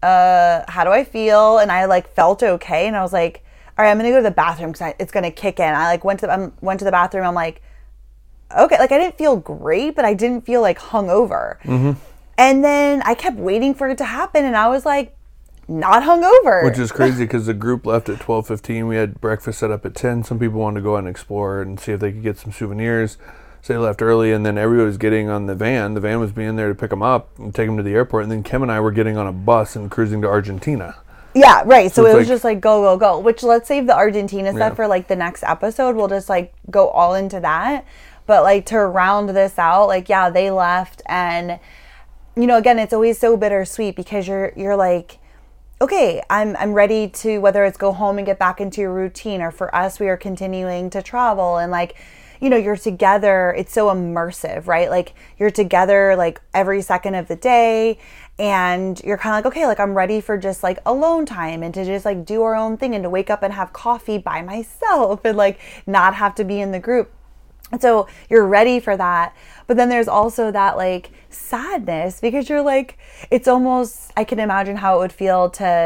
how do I feel? And I like felt okay, and I was like, all right, I'm gonna go to the bathroom because it's gonna kick in. I like went to the bathroom. I'm like, okay, like I didn't feel great, but I didn't feel like hungover. Mm-hmm. And then I kept waiting for it to happen, and I was like, not hungover. Which is crazy because the group left at 12:15. We had breakfast set up at 10. Some people wanted to go out and explore and see if they could get some souvenirs. So they left early, and then everybody was getting on the van. The van was being there to pick them up and take them to the airport, and then Kim and I were getting on a bus and cruising to Argentina. Yeah, right. So it was like, just like go, which let's save the Argentina stuff for like the next episode. We'll just like go all into that. But like to round this out, like, yeah, they left, and again, it's always so bittersweet because you're like, okay, I'm ready to, whether it's go home and get back into your routine, or for us, we are continuing to travel, and like, you're together. It's so immersive, right? Like you're together like every second of the day, and you're kind of like, okay, like I'm ready for just like alone time and to just like do our own thing and to wake up and have coffee by myself and like not have to be in the group. And so you're ready for that. But then there's also that like sadness because you're like, it's almost, I can imagine how it would feel to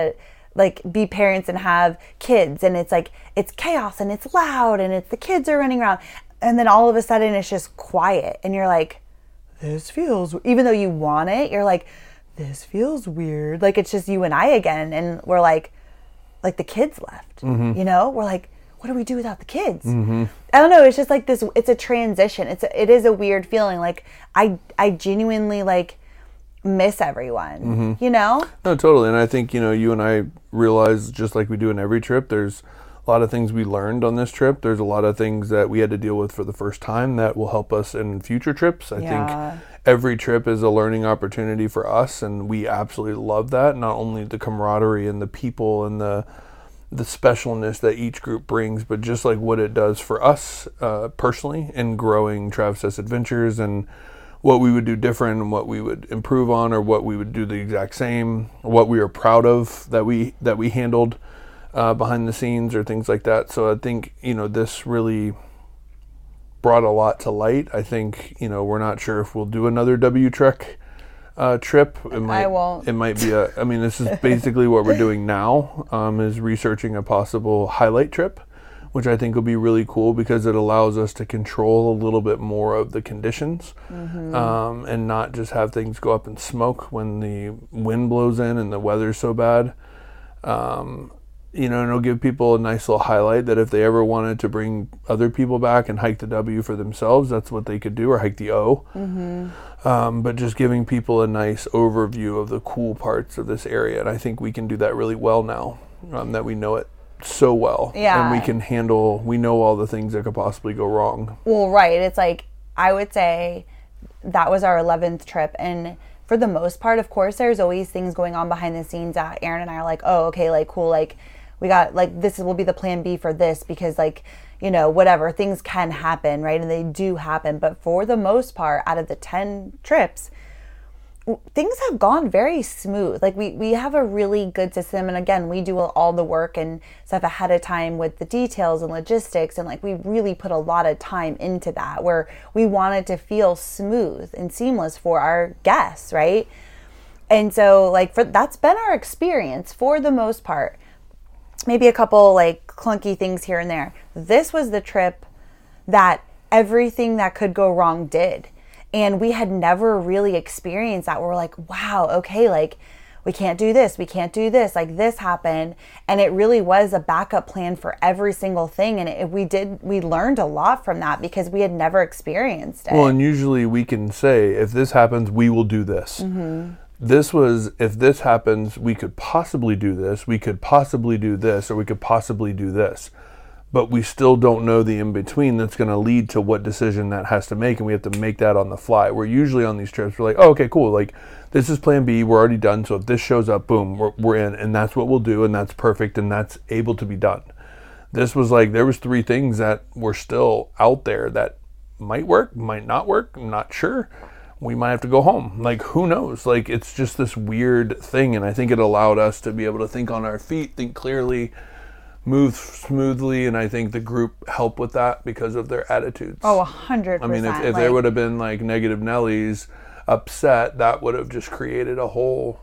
like be parents and have kids, and it's like it's chaos and it's loud and it's the kids are running around, and then all of a sudden it's just quiet and you're like, this feels, even though you want it, you're like, this feels weird. Like it's just you and I again, and we're like the kids left. You know, we're like, what do we do without the kids? I don't know. It's just like this. It's a transition. It is a weird feeling. Like I genuinely like miss everyone. You know? No, totally. And I think, you know, you and I realize, just like we do in every trip, there's a lot of things we learned on this trip. There's a lot of things that we had to deal with for the first time that will help us in future trips. I think every trip is a learning opportunity for us, and we absolutely love that. Not only the camaraderie and the people and the specialness that each group brings, but just like what it does for us personally in growing Travsess Adventures, and what we would do different and what we would improve on, or what we would do the exact same, what we are proud of that we handled behind the scenes or things like that. So I think, you know, this really brought a lot to light. I think, you know, we're not sure if we'll do another W-Trek trip. I won't. It might be I mean, this is basically what we're doing now, is researching a possible highlight trip, which I think will be really cool because it allows us to control a little bit more of the conditions, and not just have things go up in smoke when the wind blows in and the weather's so bad. You know, and it'll give people a nice little highlight that if they ever wanted to bring other people back and hike the W for themselves, that's what they could do, or hike the O. But just giving people a nice overview of the cool parts of this area. And I think we can do that really well now, that we know it so well. And we know all the things that could possibly go wrong. Well, right. It's like, I would say that was our 11th trip, and for the most part, of course, there's always things going on behind the scenes that Aaron and I are like, oh, okay, like, cool, like, we got, like, this will be the plan B for this, because, like, you know, whatever, things can happen, right? And they do happen. But for the most part, out of the 10 trips, things have gone very smooth. Like, we have a really good system. And again, we do all the work and stuff ahead of time with the details and logistics. And, like, we really put a lot of time into that, where we want it to feel smooth and seamless for our guests, right? And so, like, that's been our experience for the most part. Maybe a couple like clunky things here and there. This was the trip that everything that could go wrong did. And we had never really experienced that. We're like, wow, okay, like, we can't do this, like, this happened. And it really was a backup plan for every single thing. And we learned a lot from that because we had never experienced it. Well, and usually we can say, if this happens, we will do this. This was, if this happens, we could possibly do this, we could possibly do this, or we could possibly do this. But we still don't know the in-between that's going to lead to what decision that has to make, and we have to make that on the fly. We're usually on these trips, we're like, oh, okay, cool, like, this is plan B, we're already done, so if this shows up, boom, we're in, and that's what we'll do, and that's perfect, and that's able to be done. This was like, there was 3 things that were still out there that might work, might not work, I'm not sure. We might have to go home. Like, who knows? Like, it's just this weird thing, and I think it allowed us to be able to think on our feet, think clearly, move smoothly, and I think the group helped with that because of their attitudes. Oh, 100%. I mean, if there would have been, like, negative Nellies upset, that would have just created a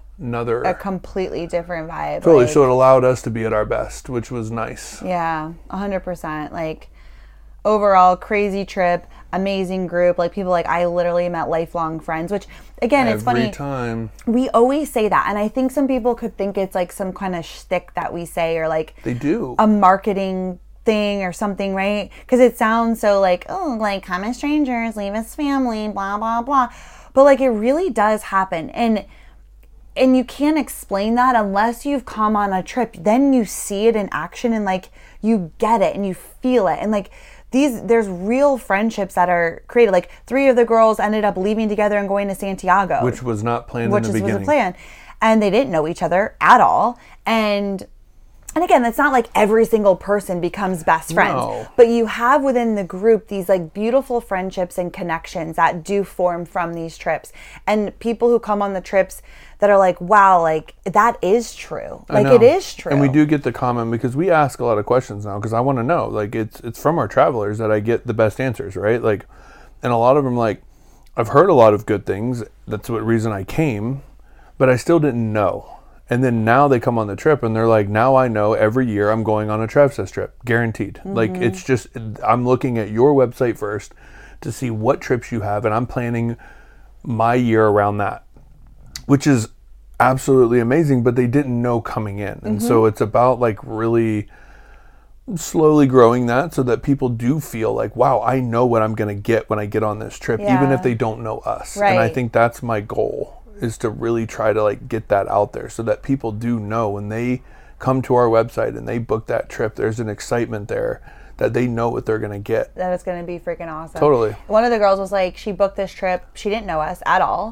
completely different vibe. Totally. Like, so it allowed us to be at our best, which was nice. Yeah, 100%. Like, overall, crazy trip, amazing group. Like, people, like, I literally met lifelong friends, which, again, it's funny. Every time. We always say that, and I think some people could think it's like some kind of shtick that we say, or like they do a marketing thing or something, right? Because it sounds so like, oh, like, come as strangers, leave as family, blah blah blah. But, like, it really does happen, and you can't explain that unless you've come on a trip. Then you see it in action, and, like, you get it and you feel it, and, like, there's real friendships that are created. Like, 3 of the girls ended up leaving together and going to Santiago, which was not planned in the beginning. Which was a plan, and they didn't know each other at all. And again, it's not like every single person becomes best friends, no. But you have within the group these, like, beautiful friendships and connections that do form from these trips, and people who come on the trips that are like, wow, like, that is true. Like, it is true. And we do get the comment, because we ask a lot of questions now, because I want to know, like, it's from our travelers that I get the best answers, right? Like, and a lot of them, like, I've heard a lot of good things. That's the reason I came, but I still didn't know. And then now they come on the trip and they're like, now I know every year I'm going on a TravSess trip, guaranteed. Like, it's just, I'm looking at your website first to see what trips you have, and I'm planning my year around that, which is absolutely amazing, but they didn't know coming in. And so it's about like really slowly growing that so that people do feel like, wow, I know what I'm going to get when I get on this trip, even if they don't know us. Right. And I think that's my goal, is to really try to like get that out there so that people do know when they come to our website and they book that trip, there's an excitement there that they know what they're going to get. That it's going to be freaking awesome. Totally. One of the girls was like, she booked this trip. She didn't know us at all.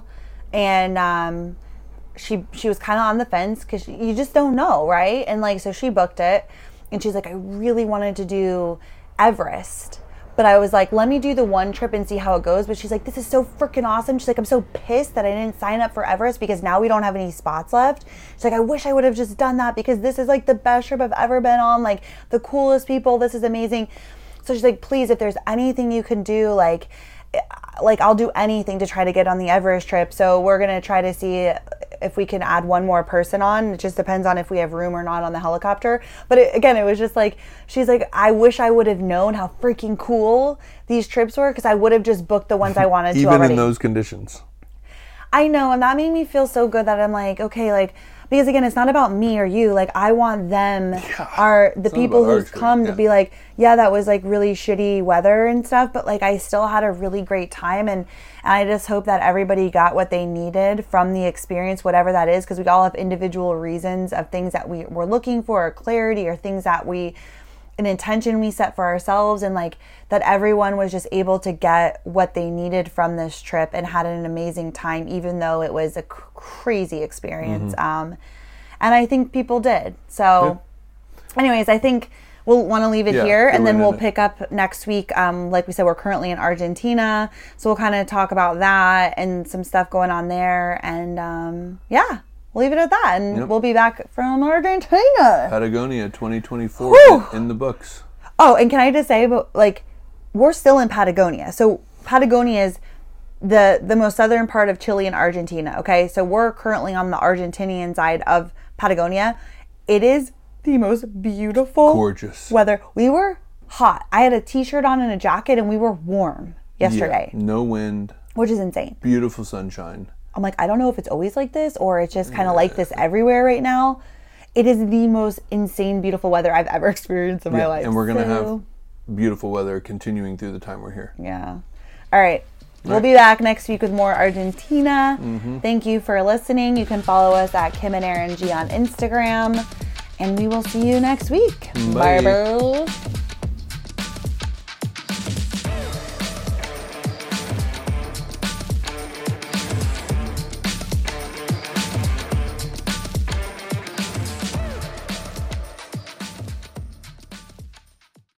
And she was kind of on the fence because you just don't know, right? And like, so she booked it. And she's like, I really wanted to do Everest. But I was like, let me do the one trip and see how it goes. But she's like, this is so freaking awesome. She's like, I'm so pissed that I didn't sign up for Everest because now we don't have any spots left. She's like, I wish I would have just done that because this is like the best trip I've ever been on. Like the coolest people. This is amazing. So she's like, please, if there's anything you can do, like I'll do anything to try to get on the Everest trip. So we're going to try to see if we can add one more person on. It just depends on if we have room or not on the helicopter. But again, it was just like, she's like, I wish I would have known how freaking cool these trips were because I would have just booked the ones I wanted to already. Even in those conditions. I know, and that made me feel so good that I'm like, okay, like, because again, it's not about me or you. Like, I want them, the people who've come to be like, yeah, that was like really shitty weather and stuff, but like I still had a really great time, and I just hope that everybody got what they needed from the experience, whatever that is, because we all have individual reasons of things that we were looking for, or clarity, or things that an intention we set for ourselves, and like that everyone was just able to get what they needed from this trip and had an amazing time, even though it was a crazy experience. And I think people did. So anyways, I think we'll want to leave it here, and then we'll pick up next week. Like we said, we're currently in Argentina, so we'll kind of talk about that and some stuff going on there. And we'll leave it at that, and we'll be back from Argentina. Patagonia 2024 in the books. Oh, and can I just say, but like, we're still in Patagonia. So Patagonia is the most southern part of Chile and Argentina. Okay, so we're currently on the Argentinian side of Patagonia. It is the most beautiful, gorgeous weather. We were hot. I had a t-shirt on and a jacket, and we were warm yesterday. Yeah, no wind, which is insane. Beautiful sunshine. I'm like, I don't know if it's always like this or it's just kind of like this everywhere right now. It is the most insane, beautiful weather I've ever experienced in my life. And we're going to have beautiful weather continuing through the time we're here. Yeah. All right. We'll be back next week with more Argentina. Thank you for listening. You can follow us at Kim and Aaron G on Instagram. And we will see you next week. Bye. Bye.